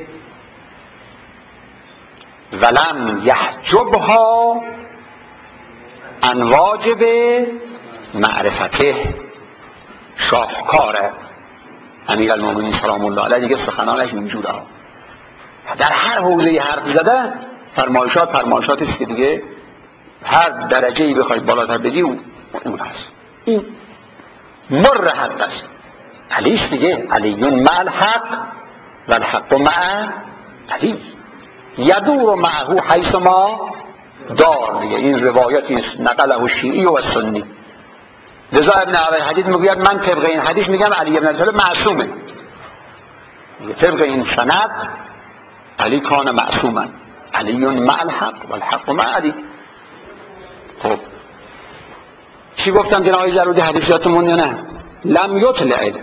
ولم یحجبها عن واجب معرفته. شاهکاره امیرالمومنین سلام الله علیه دیگه سخنانش اینجوره. در هر حوزه حرف زده فرمایشات فرمایشاتی است که دیگه هر درجه‌ای بخواید بالاتر بگی اون هست. این مر حق است. علی است دیگه. علیون مع الحق و الحق مع علی یدور معه حیث ما دار. دیگه این روایتی است نقله شیعی و سنی. لذا ابن عبی حدیث میگوید من طبق این حدیث میگم علی ابن ابی طالب معصومه. طبق این سند علی کان معصوما. علیون مع الحق و الحق مع علی. خب چی گفتم جناب آقای جرودی؟ حدیثاتمون یا نه؟ لم یطلع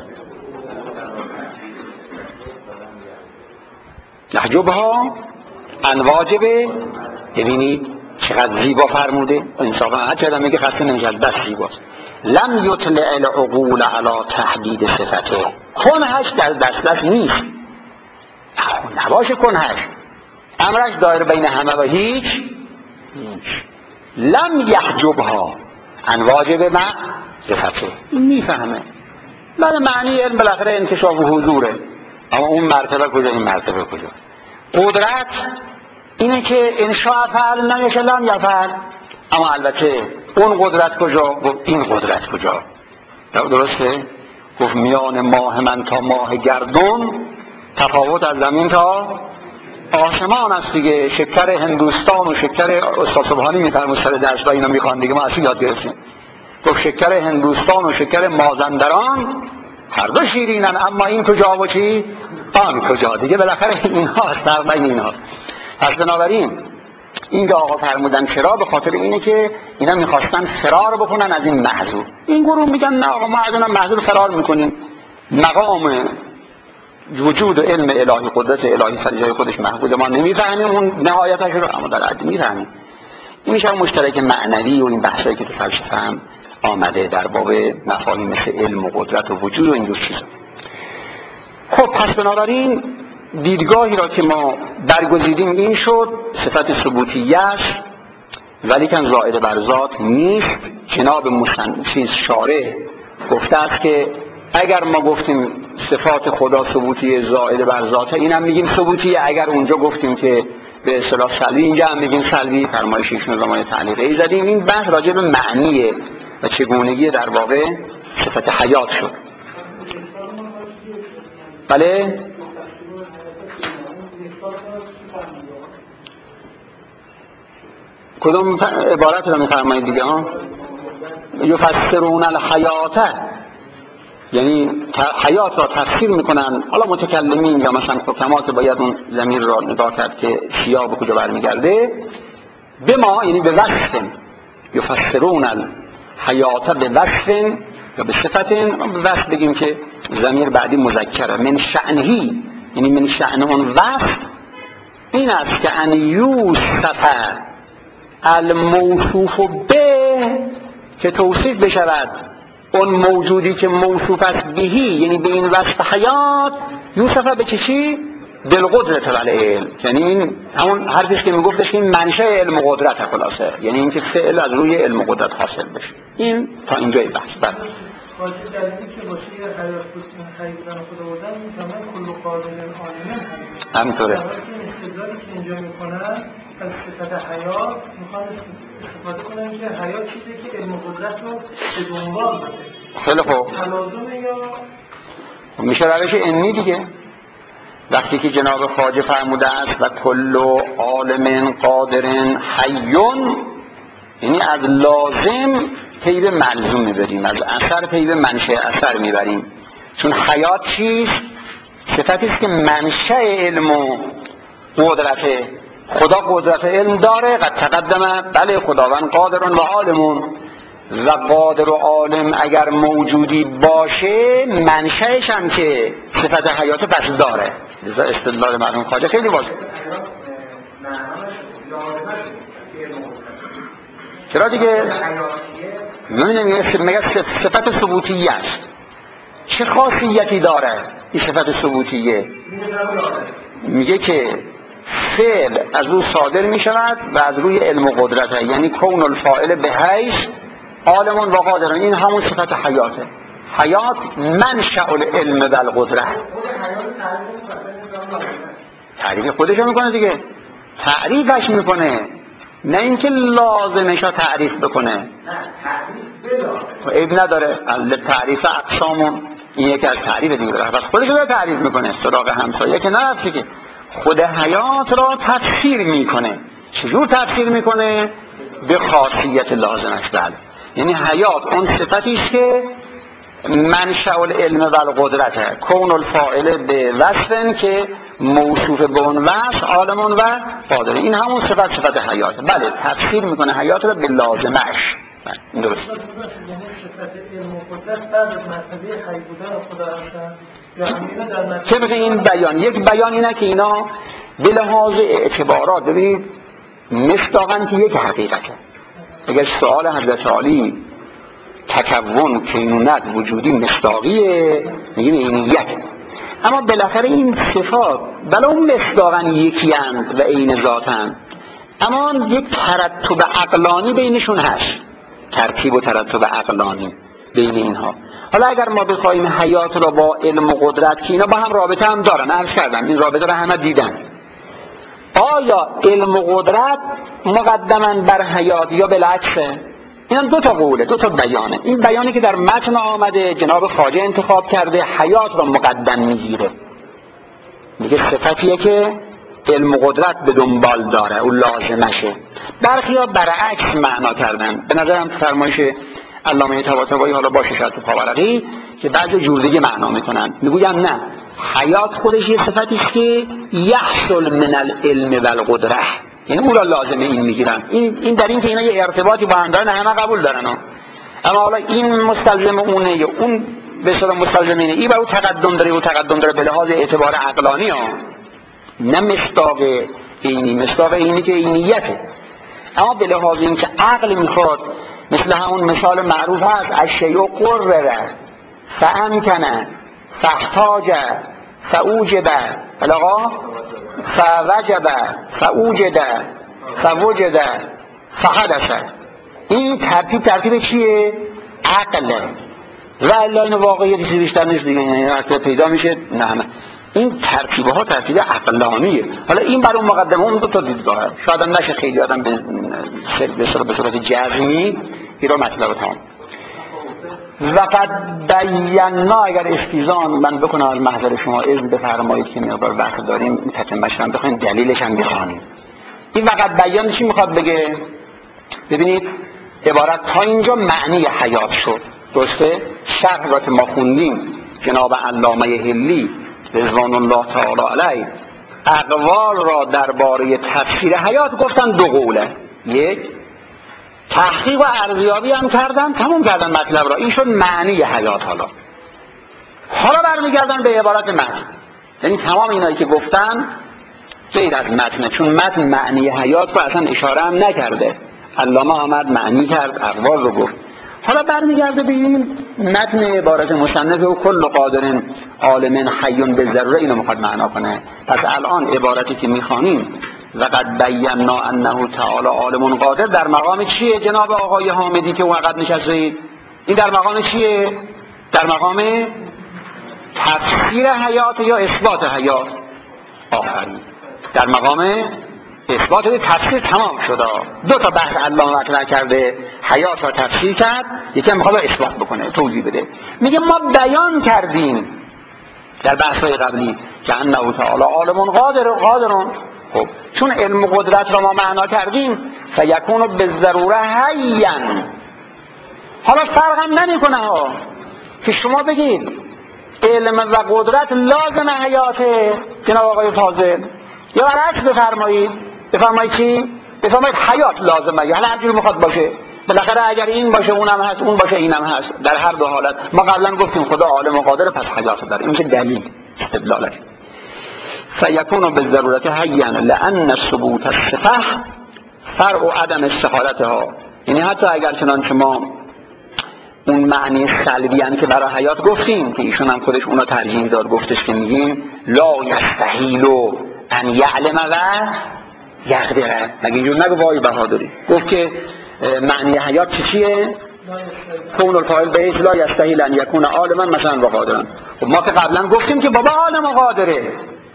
یحجبها عن واجب. ببینید چقدر زیبا فرموده. انصافا هر چقدر میگه خسته نمیشه، بس زیباست. لم یطلع العقول علی تحدید صفته. کنهش در دسترس نیست. نباشه کنهش. امرش دایر بین همه و هیچ هیچ. لم یحجبها عن واجب معرفته. این میفهمه. بله معنی علم بالاخره انکشاف و حضوره، اما اون مرتبه کجا این مرتبه کجا؟ قدرت اینه که انشاء فعل نمیشه لم یفعل. اما البته اون قدرت کجا؟ گفت این قدرت کجا؟ درسته؟ گفت میان ماه من تا ماه گردون تفاوت از زمین تا آسمان است دیگه. شکر هندوستان و شکر استاد سبحانی میفرمود سر درس و اینا میخوان دیگه، ما اصلا یاد گرفتیم. گفت شکر هندوستان و شکر مازندران هر دو شیرینن، اما این کجا و چی؟ آن کجا دیگه، بالاخره این هاست، فرق بین این هاست. پس بنابراین این که آقا فرمودن چرا، به خاطر اینه که اینا میخواستن فرار بکنن از این محذور. این گروه میگن نه آقا ما از اون محذور فرار میکنیم، مقام وجود و علم الهی، قدرت الهی سر جای خودش محفوظ، ما نمیفهمیم اون نهایتش رو، اما در حد میفهمیم. این میشه مشترک معنوی و این بحثایی که تو فلسفه هم آمده در باب مفاهیم مثل علم و قدرت و وجود و این جور چیزا. خب پس بنابراین دیدگاهی را که ما برگزیدیم این شد صفت ثبوتیه است ولی کن زائد بر ذات نیست. جناب مصنف چیز شارح گفته است که اگر ما گفتیم صفات خدا ثبوتی زائد بر ذاته، اینم میگیم ثبوتیه. اگر اونجا گفتیم که به اصطلاح سلبی، اینجا هم میگیم سلبی. فرمایش ایشون زمان تعلیقی زدیم. این بحث راجع به معنیه و چگونگی در واقع صفت حیات شد. بله کدوم عبارت رو میفرمایید دیگه ها؟ یفسرون الحیات، یعنی حیات را تفسیر میکنن. حالا متکلمین یا مثلا حکما که باید اون ضمیر را نگاه کرد که سیاق به کجا برمیگرده، به ما یعنی به وصف، یفسرون الحیات به وصف یا به صفت. به وصف بگیم که ضمیر بعدی مذکره، من شأنهی، یعنی من شأن اون وصف این است که ان یوصف الموصوف به، که توصیف بشود اون موجودی که موصوف است بهی، یعنی به این وصف حیات، یوصف به چی؟ بالقدرت و العلم. یعنی این همون حرفی که میگفتش که این منشأ علم و قدرت خلاصه، یعنی اینکه فعل از روی علم و قدرت حاصل بشه. این تا اینجای بحث. بعد واسه دلیلی که باشه یه حیات بودن خیلی خدا بودن میتونن کل قادر عالم همینطوره. استدلالی که اینجا میکنن از صفت حیات میخوان استفاده کنن که حیات چیزی که علم و قدرت رو به دنبال بده. خیلی خوب. تلازمه یا میشه روش انی دیگه. وقتی که جناب خواجه فرموده است و کل عالم قادر حیون، یعنی از لازم پی به ملزوم میبریم، از اثر پی به منشأ اثر میبریم. چون حیات چیست؟ صفتی است که منشأ علم و قدرته. خدا قدرت علم داره، قد تقدمه، بله خداوند قادر و عالمون، و قادر و عالم اگر موجودی باشه منشأش هم که صفت حیات پس داره. لذا استدلال مرحوم خواجه خیلی واضحه. چرا دیگه؟ میگه صفت ثبوتیه است. چه خاصیتی داره این صفت ثبوتیه؟ میگه که فعل از او صادر میشود و از روی علم و قدرته، یعنی کون الفاعل به حیث عالمون و قادرون. این همون صفت حیاته. حیات منشأ العلم و القدرت. تعریف خودش میکنه دیگه، تعریفش میکنه، نه اینکه لازمش رو تعریف بکنه. و عیب نداره، تعریف اقسامون این یکی از تعریف دیگه داره، بس خودش رو تعریف میکنه. سراغ همسایه که نه، که خود حیات را تفسیر میکنه. چجور تفسیر میکنه؟ به خاصیت لازمش. بله، یعنی حیات اون صفتی است که منشأ العلم و القدرته، کون الفاعل به وصفن که موصوف به اون وصف عالمون و قادر. این همون صفت صفت حیاته. بله، تفسیر میکنه حیات را به لازمش. این درست. صفت علم و قدرت بعد از مرتبه حی بودن خدا هستن یا همین در مرتبه طبق این بیان، یک بیان اینه که اینا به لحاظ اعتبارات، ببینید مصداقاً که یک حقیقته. اگر سؤال حضرت عالی تکون، کینونت، وجودی مصداقیه، میگیم عینیت. اما بالاخره این صفات بلا اون مصداقاً یکی اند و عین ذاتند، اما یک ترتب عقلانی بینشون هست، ترتیب و ترتب عقلانی بین اینها. حالا اگر ما بخوایم حیات را با علم و قدرت، که اینا با هم رابطه هم دارن، عرض کردم این رابطه را همه دیدن، آیا علم و قدرت مقدماً بر حیات یا بالعکسه؟ این هم دو تا قوله، دو تا بیانه. این بیانی که در متن آمده جناب خواجه انتخاب کرده حیات را مقدم میگیره، میگه صفتیه که علم و قدرت به دنبال داره، اون لازمشه. برخی ها برعکس معنا کردن. به نظرم فرمایش علامه طباطبایی حالا باشه شاید تو پاورقی که بعضی جور دیگه معنا میکنن، میگوین نه، حیات خودش یه صفتی است که یحصل من العلم و القدره، یعنی اون را لازمه این میگیرن. این این در این که اینا یه ارتباطی با هم دارن همه قبول دارن ها. اما حالا این مستلزم اونه یا اون به اصطلاح مستلزم اینه، این برای تقدم داره و تقدم داره به لحاظ اعتبار عقلانی ها، نه مصداق اینی. مصداق اینی که اینیته، اما به لحاظ این که عقل میخواد، مثل همون مثال معروف هست الشیء قرر فامکن فاحتاج فاوجب بلاغا فوجب فاوجد فوجد فحدث. این ترتیب ترتیب چیه؟ عقله. و الا این واقعی چیزی بیشتر نیست دیگه، یعنی وقتی پیدا میشه نه نه این ترتیبه ها ترتیب عقلانیه. حالا این برای مقدمه اون دو تا دیدگاهه، شاید هم نشه خیلی آدم به به صورت جزمی این رو مطلب تمام. وقد بینا، اگر استیزان من بکنم از محضر شما اذن بفرمایید که مقدار وقت داریم تتمه‌اش هم بخوایم دلیلش هم بخوانیم. این وقد بیان چی میخواد بگه؟ ببینید عبارت تا اینجا معنی حیات شد، درسته؟ شرح را که ما خوندیم جناب علامه حلی رضوان الله تعالی علیه اقوال را درباره تفسیر حیات گفتن دو قوله، یک تحقیق و ارزیابی هم کردن، تموم کردن مطلب را، این شد معنی حیات. حالا حالا برمیگردن به عبارت متن، یعنی تمام اینایی که گفتن غیر از متن، چون متن معنی حیات رو اصلا اشاره هم نکرده، علامه آمد معنی کرد، اقوال رو گفت. حالا برمیگرده به این متن عبارت مصنف و کل قادر عالم حی به ضروره اینو میخواد معنا کنه. پس الان عبارتی که میخوانیم وقد بینا انه تعالی عالم قادر در مقام چیه جناب آقای حامدی که وقت نشستید؟ این در مقام چیه؟ در مقام تفسیر حیات یا اثبات حیات؟ آفرین، در مقام اثبات تفسیر تمام شده. دو تا بحث علامه مطرح کرده، حیات را تفسیر کرد، یکی هم میخواد اثبات بکنه، توضیح بده. میگه ما بیان کردیم در بحث‌های قبلی که انه تعالی عالم قادر قادرون. خب چون علم و قدرت را ما معنا کردیم فیکون بالضروره حیا. حالا فرق هم نمیکنه ها که شما بگید علم و قدرت لازم حیاته جناب آقای فاضل، یا برعکس بفرمایید بفرمایید چی؟ بفرمایید حیات لازمه، یا هر جوری میخواد باشه، بالاخره اگر این باشه اونم هست، اون باشه اینم هست، در هر دو حالت ما قبلا گفتیم خدا عالم و قادر پس حیات داره. این میشه دلیل استدلالش. فیکون بالضرورت حیا لان ثبوت الصفه فرع عدم استحالتها. یعنی حتی اگر چنانچه ما اون معنی سلبی هم که برای حیات گفتیم که ایشون هم خودش اونا ترجیح داد، گفتش که میگیم لا یستحیل ان یعلم و یقدره، مگه اینجور نگو وای بهادری، گفت که معنی حیات چی چیه؟ کون الفاعل بهش لا یستحیل ان یکون عالما مثلا و قادرا. خب ما که قبلا گفتیم که بابا عالم و قادره،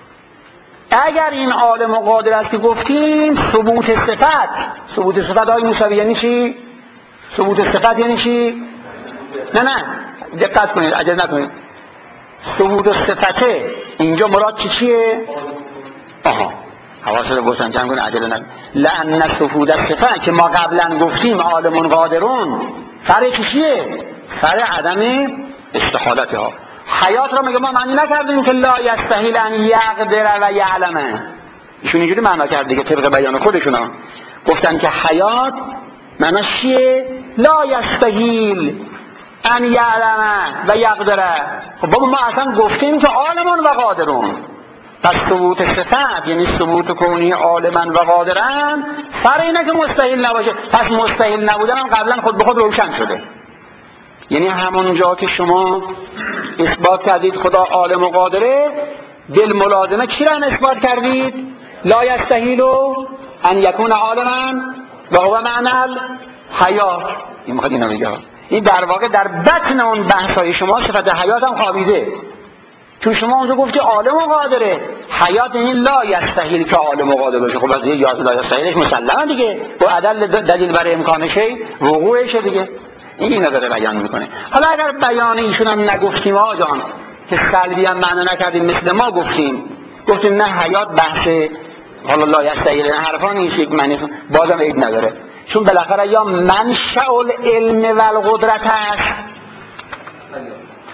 اگر این عالم و قادر است که گفتیم ثبوت صفت، ثبوت صفت های موسوی یعنی چی؟ ثبوت صفت یعنی چی؟ نه نه دقت کنید، عجله نکنید. ثبوت صفته اینجا مراد چی چیه؟ آها حواست رو گفتن جمع کنید، عجله نکنید. لأن ثبوت صفت که ما قبلا گفتیم عالم قادرون فرع چی چیه؟ فرع عدم استحالته ها. حیات را میگه ما معنی نکردیم که لا یستحیل ان یقدر و یعلمه، ایشون اینجوری معنا کرد دیگه طبق بیان خودشون ها. گفتن که حیات معناش چیه؟ لا یستحیل ان یعلمه و یقدره. خب بابا ما اصلا گفتیم که عالمون و قادرون، پس ثبوت صفت یعنی ثبوت کونی عالمن و قادرن فرق اینه که مستحیل نباشه، پس مستحیل نبودن هم قبلا خود به خود روشن شده. یعنی همون جا که شما اثبات کردید خدا عالم و قادره، بالملازمه چی را اثبات کردید؟ لا یستحیل ان یکون عالما و هو معنی الحیات. این میخواد اینو بگه، این در واقع در بطن اون بحثای شما صفت حیات هم خوابیده، چون شما اونجا گفتی عالم و قادره، حیات یعنی لا یستحیل که عالم و قادر باشه. خب از یه یاد لا یستحیلش مسلمه دیگه، و عدل دلیل برای امکانشه وقوعشه دیگه. این اینو داره بیان میکنه. حالا اگر بیان ایشون هم نگفتیم آقا جان که سلبی هم معنی نکردیم مثل ما گفتیم، گفتیم نه حیات بحث حالا لا یستحیل حرفا نیست، یک معنی بازم عیب نداره، چون بالاخره یا منشأ العلم و القدرت هست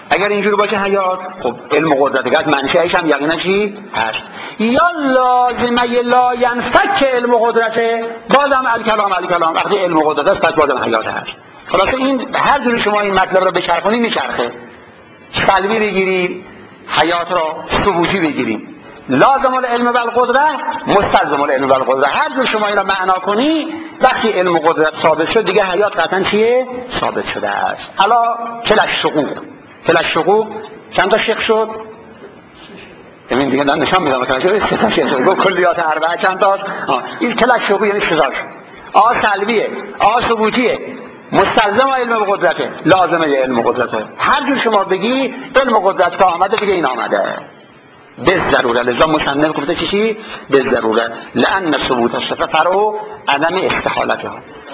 اگر اینجوری باشه حیات، خب علم و قدرت دیگه منشأش هم یقینا چی هست. یا لازمه لا ینفک علم و قدرته، بازم الکلام الکلام وقتی علم و قدرت است پس بازم حیات هست. خلاصه این هر جوری شما این مطلب رو بچرخونی میچرخه. سلبی بگیرید حیات را، ثبوتی بگیرید لازم العلم و القدرت، مستلزم العلم و القدرت. هر جور شما این را معنا کنی وقتی علم و قدرت ثابت شد دیگه حیات قطعا چیه؟ ثابت شده است. الا کلش شقوق، کلش شقوق چند تا شق شد؟ ببین دیگه من نشان میدم کلش شقوق سه تا شق شد. کلیات اربعه چند تا؟ این کلش شقوق یعنی سه تا شد. آ سلبیه، آ ثبوتیه، مستلزم علم و قدرته، لازمه علم و قدرته. هر جور شما بگی علم و قدرت که آمده دیگه این آمده به ضروره. لذا مصنف گفته چی چی؟ به ضروره لأن ثبوت الصفه فرع عدم استحالتها.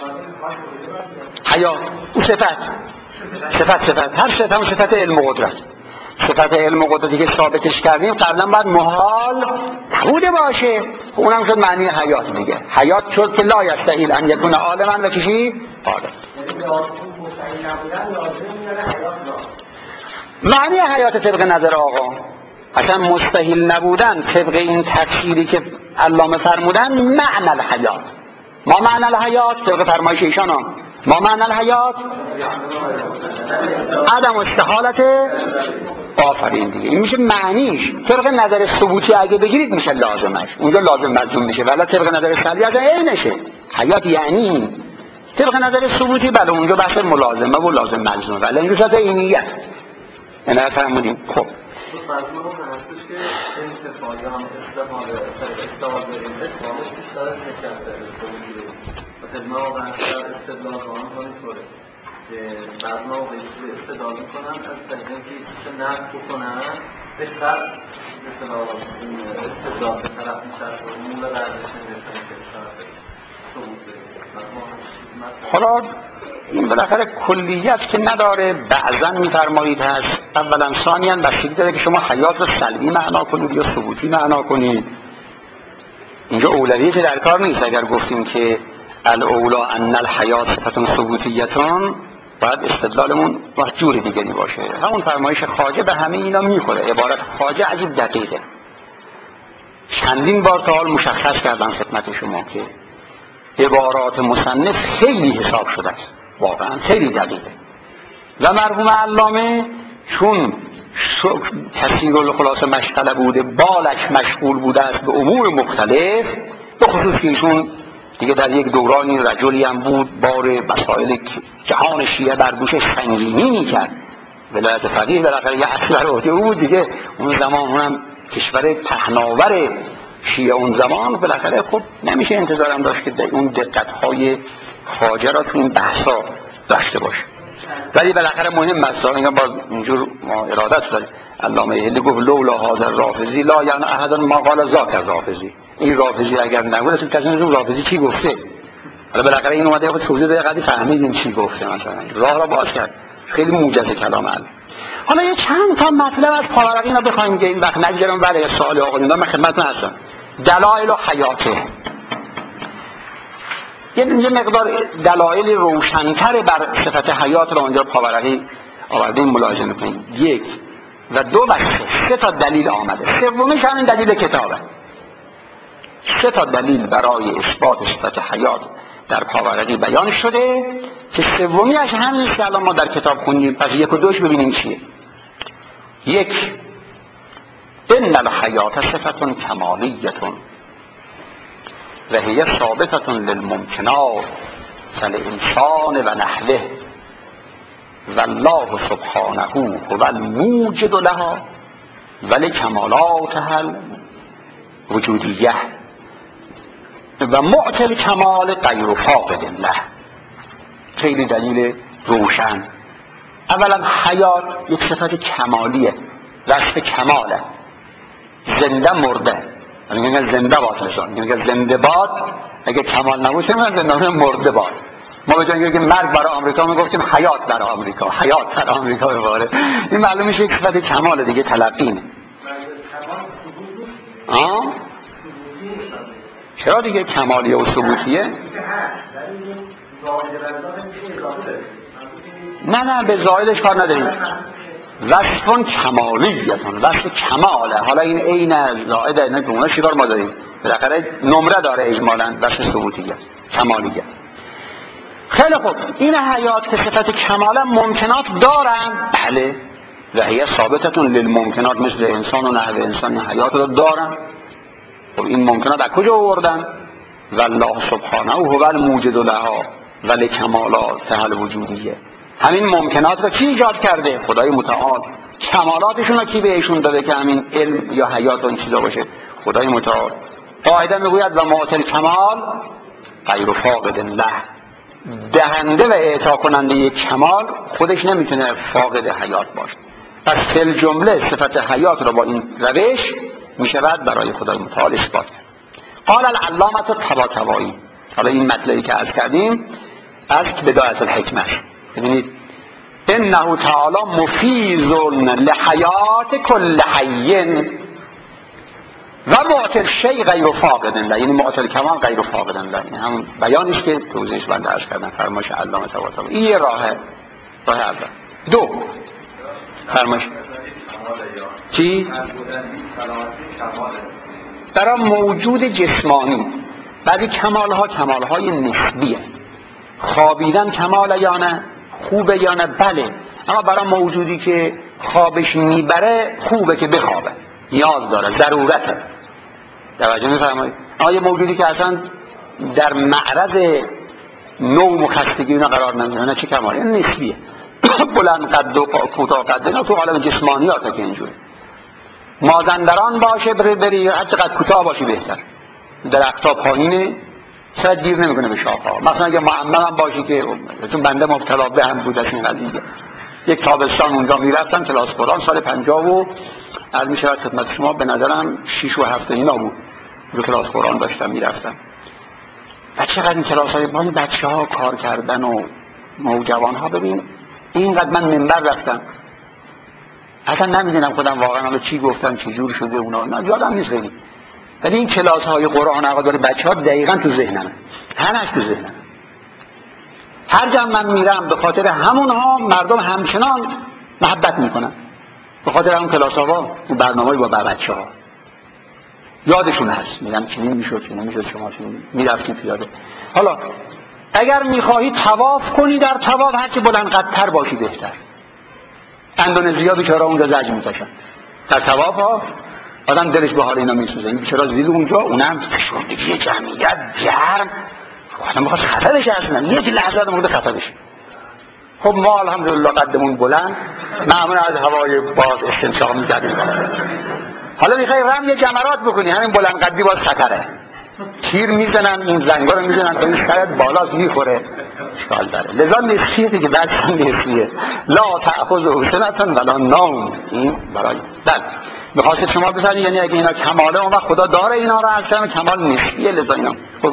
حیات او صفت صفت صفت هر صفت هم صفت علم و قدرت. صفت علم و قدرتی که ثابتش کردیم قبلا باید محال نبوده باشه، اونم شد معنی حیات دیگه. حیات شد که لا یستحیل ان یکون عالما و چیزی عالم. معنی حیات طبق نظر آقا اصلا مستحیل نبودن طبق این تفسیری که علامه فرمودن معنی الحیات. ما معنی الحیات طبق فرمایش ایشان هم ما معنی الحیات عدم استحالت. آفرین دیگه این میشه معنیش. طبق نظر ثبوتی اگه بگیرید میشه لازمش، اونجا لازم ملزوم میشه، ولی طبق نظر سلبی از عینشه. حیات یعنی طبق نظر ثبوتی بله اونجا بحث ملازمه و لازم ملزوم، ولی اینجا ذات عینیت. اینا فرمودیم. خب مضمون اون هستش که انتفاعی هم استفاده استفاده داریم استفاده بیشتر از نکرده و خدمه و بحثر استدلال آن کنطوره که بعد ما وقتی استدلال میکنن از تجربه که چه نقد بکنن بهتر استدلال به طرف میشه و مول ورزش نمیتونه که طرف ثبوت بده. حالا این بالاخره کلیت که نداره، بعضا میفرمایید هست. اولا ثانیاً بستگی داره که شما حیات رو سلبی معنا کنید یا ثبوتی معنا کنید. اینجا اولویت در کار نیست. اگر گفتیم که الاولا ان الحیات صفتون ثبوتیتون باید استدلالمون وقت جوری دیگری باشه. همون فرمایش خواجه به همه اینا میخوره. عبارت خواجه عجیب دقیقه. چندین بار تا حال مشخص کردم خدمت شما که عبارات مصنف خیلی حساب شده است، واقعا خیلی دقیقه. و مرحوم علامه چون تفسیر الخلاصه مشغله بوده، بالش مشغول بوده است به امور مختلف، به خصوص که ایشون دیگه در یک دورانی رجلی هم بود بار مسائل جهان شیعه بر دوشش سنگینی میکرد. ولایت فقیه بالاخره یه اصل بر عهده او بود دیگه. اون زمان اونم کشور پهناور شیعه اون زمان، بالاخره خب نمیشه انتظارم داشت که اون دقت‌های خواجه را تو این بحثا داشته باشه. ولی بالاخره مهم است. اینا باز اینجور ارادت داره. علامه هلی گفت لولا هذا رافضی لا یعنی احد ما قال ذاک رافضی. این رافضی اگر نبود اصلا کسی نمی‌دونه رافضی چی گفته. حالا بالاخره این اومده خود توضیح بده قضیه فهمیدیم چی گفته. مثلا راه را باز کرد. خیلی موجز کلام علم. حالا یه چند تا مطلب از پاورقی اینا بخوایم که این وقت نگذارم. بله سوال آقا اینا من خدمتتون هستم. دلایل و حیاته یه مقدار دلایل روشن‌تر بر صفت حیات رو اونجا پاورقی آورده ملاحظه می‌کنید. یک و دو و سه سه تا دلیل آمده. سومیش همین دلیل کتابه. سه تا دلیل برای اثبات صفت حیات در پاورقی بیان شده که سومیش همین که الان ما در کتاب خوندیم. پس یک و دوش ببینیم چیه. یک ان الحیات صفت کمالیه و هی ثابتة للممکنات كالانسان و نحوه والله سبحانه هو الموجد لها ولکمالاتها الوجودیه و معطی الکمال غیر فاقد له. خیلی دلیل روشن. اولا حیات یک صفت کمالیه، وصف کماله. زنده مرده، یعنی زنده باد لسان، یعنی زنده باد اگه کمال نباشه من زنده مرده باد. ما به جای اینکه مرگ برای آمریکا میگفتیم حیات برای آمریکا، حیات برای آمریکا بباره. این معلوم میشه یک صفت کمال دیگه، تلقینه. آه؟ چرا دیگه کمالیه و ثبوتیه؟ نه نه به زائدش کار نداریم. وصف کمالیتون، وصف کماله. حالا این عین زائد این نمونه چیکار ما داریم؟ بالاخره نمره داره اجمالاً وصف ثبوتیه کمالیه. خیلی خوب، این حیات که صفت کماله ممکنات دارن؟ بله، و هي ثابتتون للممکنات، مثل انسان و نحو انسانی حیات رو دارن. خب این ممکنات از کجا آوردن؟ والله سبحانه هو الموجد لها ولکمالاتها الوجودیه. همین ممکنات رو کی ایجاد کرده؟ خدای متعال. کمالاتشون رو کی بهشون داده که همین علم یا حیات و این چیزا باشه؟ خدای متعال. قاعده میگوید و معطل کمال غیر فاقد له، دهنده و اعطا کننده یک کمال خودش نمیتونه فاقد حیات باشه. پس فی جمله صفت حیات رو با این روش میشود برای خدای متعال اثبات کرد. قال العلامة الطباطبایی، حالا این مطلبی که عرض کردیم از بدایت الحکمه، ببینید انه تعالی مفیض لحیات کل حی و معطل شیء غیر فاقد له، یعنی معطل کمال غیر فاقد له. این همون بیانی است که توضیحش بنده عرض کردم، فرمایش علامه طباطبایی. این یه راهه، راه اول. دو، فرمایش چی؟ برای موجود جسمانی، بعضی کمال ها کمال های نسبیه. خوابیدن کمال یا نه؟ خوبه یا نه؟ بله، اما برای موجودی که خوابش میبره خوبه که بخوابه، نیاز داره، ضرورته. توجه میفرمایید؟ اما یه موجودی که اصلا در معرض نوم و خستگی اینا قرار نمیگیره، نه چه کمالی؟ این نسبیه. بلند قد و کوتاه قد اینا تو عالم جسمانیاته که اینجوری. مازندران باشه بری بری هر چقدر کوتاه باشی بهتر. درخت‌ها پایینه، شاید گیر نمیکنه به شاخه‌ها. مثلا اگه معمم هم باشی که چون بنده مبتلا به هم بود از این قضیه، یک تابستان اونجا میرفتم کلاس قرآن سال پنجاه و عرض می‌شود خدمت شما به نظرم شش و هفت اینا بود رو کلاس قرآن داشتم میرفتم. و چقدر این کلاس‌های با این بچه‌ها کار کردن و نوجوان‌ها، ببین اینقدر من منبر رفتم اصلا نمیدونم خودم واقعا به چی گفتم چه جور شده اونا، نه یادم نیست خیلی. ولی این کلاس های قرآن عقاید بچه‌ها دقیقاً تو ذهنمه، همش تو ذهنمه. هر جا من میرم به خاطر همونها مردم همچنان محبت میکنن، به خاطر همون کلاس ها و برنامه‌ای با بچه‌ها یادشون هست. میگم چنین میشد چنین میشد شما چنین میرفتید پیاده. حالا اگر میخواهی طواف کنی، در طواف هرچی بلند قدتر باشی بهتر. اندونزیا بیچاره اونجا زج میکشن در طواف ها، آدم دلش به حال اینا میسوزه. این بیچاره زیر اونجا، اونم شدگی جمعیت گرم، آدم بخواد خطا بشه، اصلا یک لحظه آدم مورد خطا بشه. خب ما الحمدلله قدمون بلند، معمول از هوای باز استنشاق میزدیم. حالا میخوای رم یه جمرات بکنی، همین بلند قدی باز خطره، تیر میزنن، این زنگا رو میزنن تا این سرت بالا میخوره، اشکال داره. لذا نسیه دیگه بعد نسیه لا تأخذه سنة ولا نوم، این برای بله میخواست شما بفرمایید یعنی اگه اینا کماله اون وقت خدا داره اینا رو، اصلا کمال نسبیه. لذا اینا خب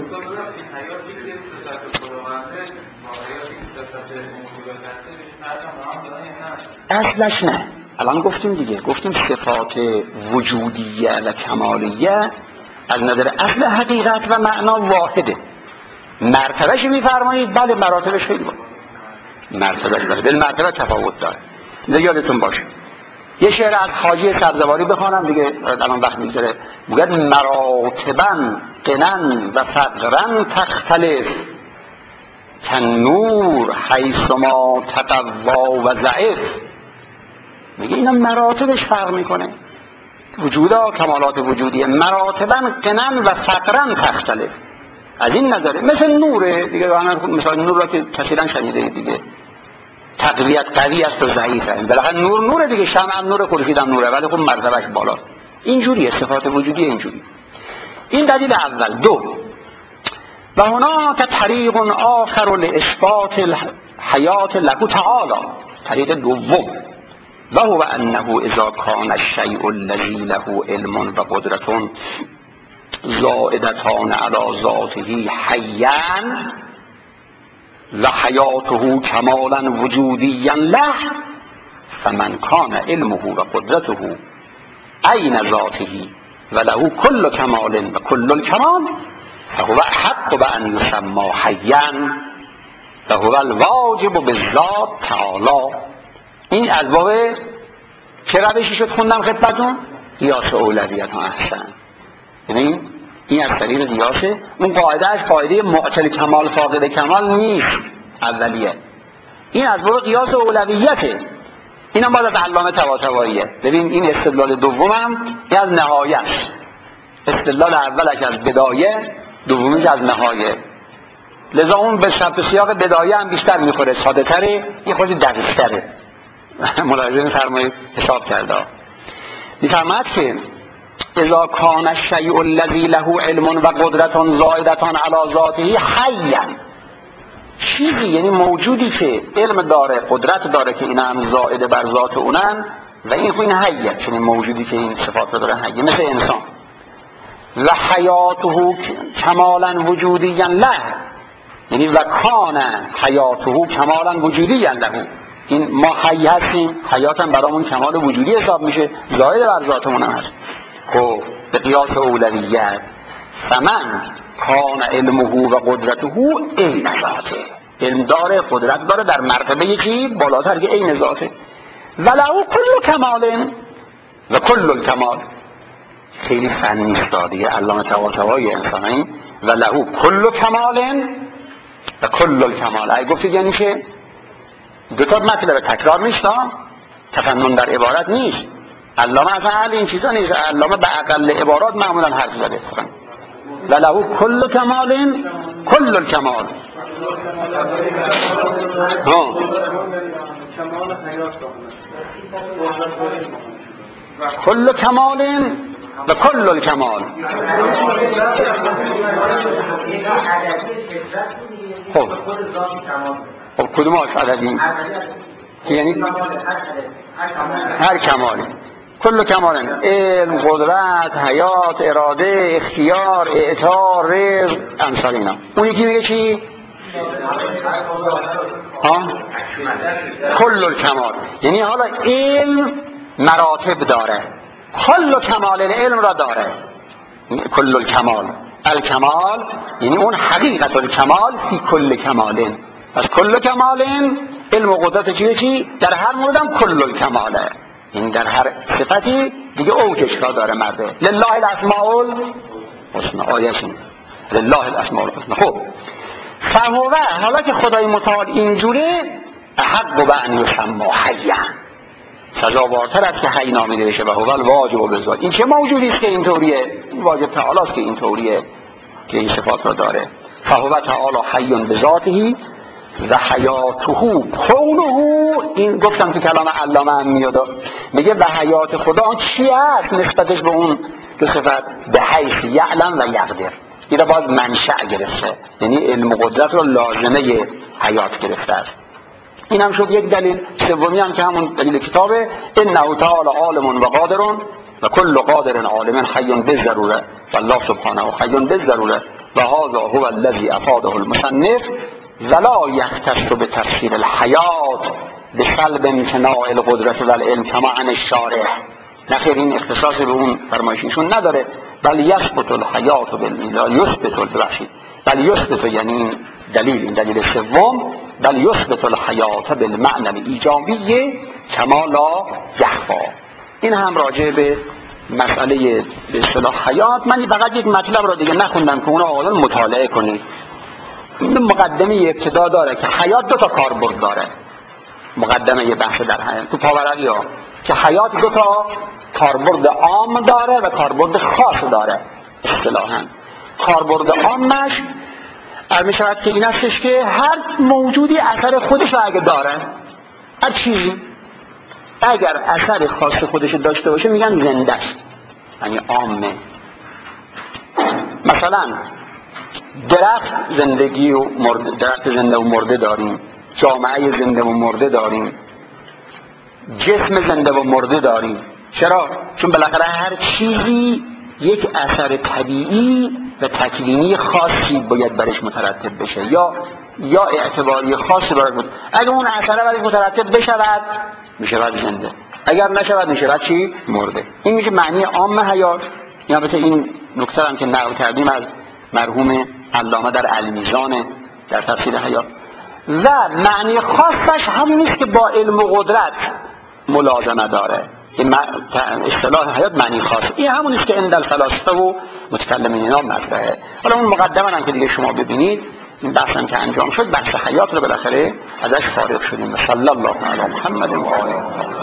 اصلش نه، الان گفتیم دیگه، گفتیم صفات وجودیه و کمالیه از نظر اصل حقیقت و معنا واحده. مرتبهش میفرمایید بله مراتبش خیلی بود، مرتبهش بله بل مرتبه تفاوت داره. یادتون باشه یه شعر از حاجی سبزواری بخوانم دیگه الان وقت میگذره. میگه مراتبا قنن و فقرن تختلف کن نور حیث ما تقوا و ضعف. میگه اینا مراتبش فرق میکنه، وجودا کمالات وجودیه، مراتبا قنن و فقرن تختلف. از این نظره مثل نوره دیگه، مثلا نور را که کثیرا شنیده دیگه، تقویت قوی است و ضعیف است. بالاخره نور نوره دیگه، شمع هم نوره، خورشید هم نوره، ولی خب مرتبهش بالاست. اینجوریه صفات وجودی اینجوری. این دلیل اول. دو، و هناک طریق آخر لاثبات الحیات له تعالی، طریق دوم، و هو انه اذا کان الشیء الذی له علم و قدرت زائدتان علی ذاته حیا و حیاته کمالا وجودیا له فمن کان علمه و قدرته عین ذاته و له کل کمال و کل الکمال فهو احق بان یسمى حیا و هو الواجب بالذات تعالی. این از باب چه روشی شد خوندم خدمتتون؟ قیاس اولویت و احسن. ببین این از طریق قیاسه. اون قاعدهش قاعده معطل کمال فاقد کمال نیست اولیه، این از برای قیاس اولویته. اینم باز از علامه طباطباییه. ببین این استدلال دومم این از نهایه است. استدلال اولش از بدایه، دومیش از نهایه. لذا اون به شرط سیاق بدایه هم بیشتر میخوره، ساده تره، یه خودی دقیق تره. ملاحظه فرمایید حساب کرده. میفرماد که اذا کان الشیء الذی له علم و قدرت زائدة علی ذاته حیا، چیزی یعنی موجودی که علم داره قدرت داره که این هم زائده بر ذات اونن و این خو این حیه، چون موجودی که این صفات داره حیه مثل انسان. و حیاته کمالا وجودیا له، یعنی و کان حیاته کمالا وجودیا له، این ما حی هستیم، حیاتم برامون کمال وجودی حساب میشه، زائده بر ذاتمون هست. خب به قیاس اولویت فمن کان علمه و قدرته عین ذاته، علم داره قدرت داره در مرتبه یکی بالاتر که عین ذاته. ولو کل کمال و کل الکمال، خیلی فنی است دیگه علامه طباطبایی انسانی. ولو کل کمال و کل الکمال، ای گفتید یعنی که دو تا مطلب تکرار نیست، تفنن در عبارت نیست. علامه اصلا اهل این چیزا نیست، علامه به اقل عبارات معمولا حرف زده. ولو کل کمال کل الکمال، ها کل کمال و کل الکمال. خب خب کدوم هاش عددی؟ یعنی هر کمالی، کل کمال، علم، قدرت، حیات، اراده، اختیار، اعطا، رزق، امثال اینا. اون یکی میگه چی؟ ها؟ کل الکمال، یعنی حالا علم مراتب داره، کل کمال علم را داره. کل الکمال، الکمال یعنی اون حقیقت الکمال فی کل کمال، از کل کمال علم و قدرت چیه چی؟ در هر مورد هم کل الکماله، این در هر صفتی دیگه اوجش را داره مرده. لله الاسماء الحسنى، آیشون لله الاسماء الحسنى. خب فهو، حالا که خدای متعال اینجوره، احق به ان یسمى حیا، سزاوارتر است که حی نامیده بشه. و هو الواجب بذات، این چه موجودی است که اینطوریه؟ این واجب تعالی است که اینطوریه که این صفات را داره. فهو تعالی حی بذاته و حیاته کونه، این گفتم تو کلام علامه هم میاد، میگه و حیات خدا چی است نسبتش به اون دو صفت؟ به حیث یعلم و یقدر. این را باز منشأ گرفته، یعنی علم و قدرت رو لازمه حیات گرفته است. این هم شد یک دلیل. سومی هم که همون دلیل کتابه، انه تعالی عالم و قادر و کل قادر عالم حی بالضروره و الله سبحانه حی بالضروره و هذا هو الذی افاده المصنف ولا یختص به تفسیر الحیات به سلب امتناع القدرت و العلم کما عن الشارع. نخیر، این اختصاص به اون فرمایشیشون نداره. بل یثبت الحیات بالمیزان یثبت البخشی بل یثبت، یعنی این دلیل، این دلیل سوم، بل یثبت الحیات بالمعنى الایجابی کما لا یخفا. این هم راجع به مسئله به اصطلاح حیات. من فقط یک مطلب را دیگه نخوندم که اونا آقایان مطالعه کنید. این مقدمه ابتدا داره که حیات دو تا کاربرد داره. مقدمه یه بحث در حیات تو پاورقی ها که حیات دو تا کاربرد عام داره و کاربرد خاص داره. اصطلاحاً کاربرد عامش از می شود که این هستش که هر موجودی اثر خودش رو اگه داره، هر چیزی اگر اثر خاص خودش داشته باشه میگن زنده است، یعنی عامه. مثلا درخت زندگی و مرده، درخت زنده و مرده داریم، جامعه زنده و مرده داریم، جسم زنده و مرده داریم. چرا؟ چون بالاخره هر چیزی یک اثر طبیعی و تکوینی خاصی باید برش مترتب بشه، یا یا اعتباری خاصی برش مترتب. اگر اون اثر برش مترتب بشود میشود زنده، اگر نشود میشود چی؟ مرده. این میشه معنی عام حیات. یا البته این نکته هم که نقل کردیم از مرحوم علامه در المیزان در تفسیر حیات. و معنی خاصش همین است که با علم و قدرت ملازمه داره. این اصطلاح حیات معنی خاص، این همون است که عند الفلاسفه و متکلمین اینا مطرحه. حالا اون مقدمه هم که دیگه شما ببینید این بحث هم که انجام شد، بحث حیات رو بالاخره ازش فارغ شدیم. صلی الله علی محمد و آله.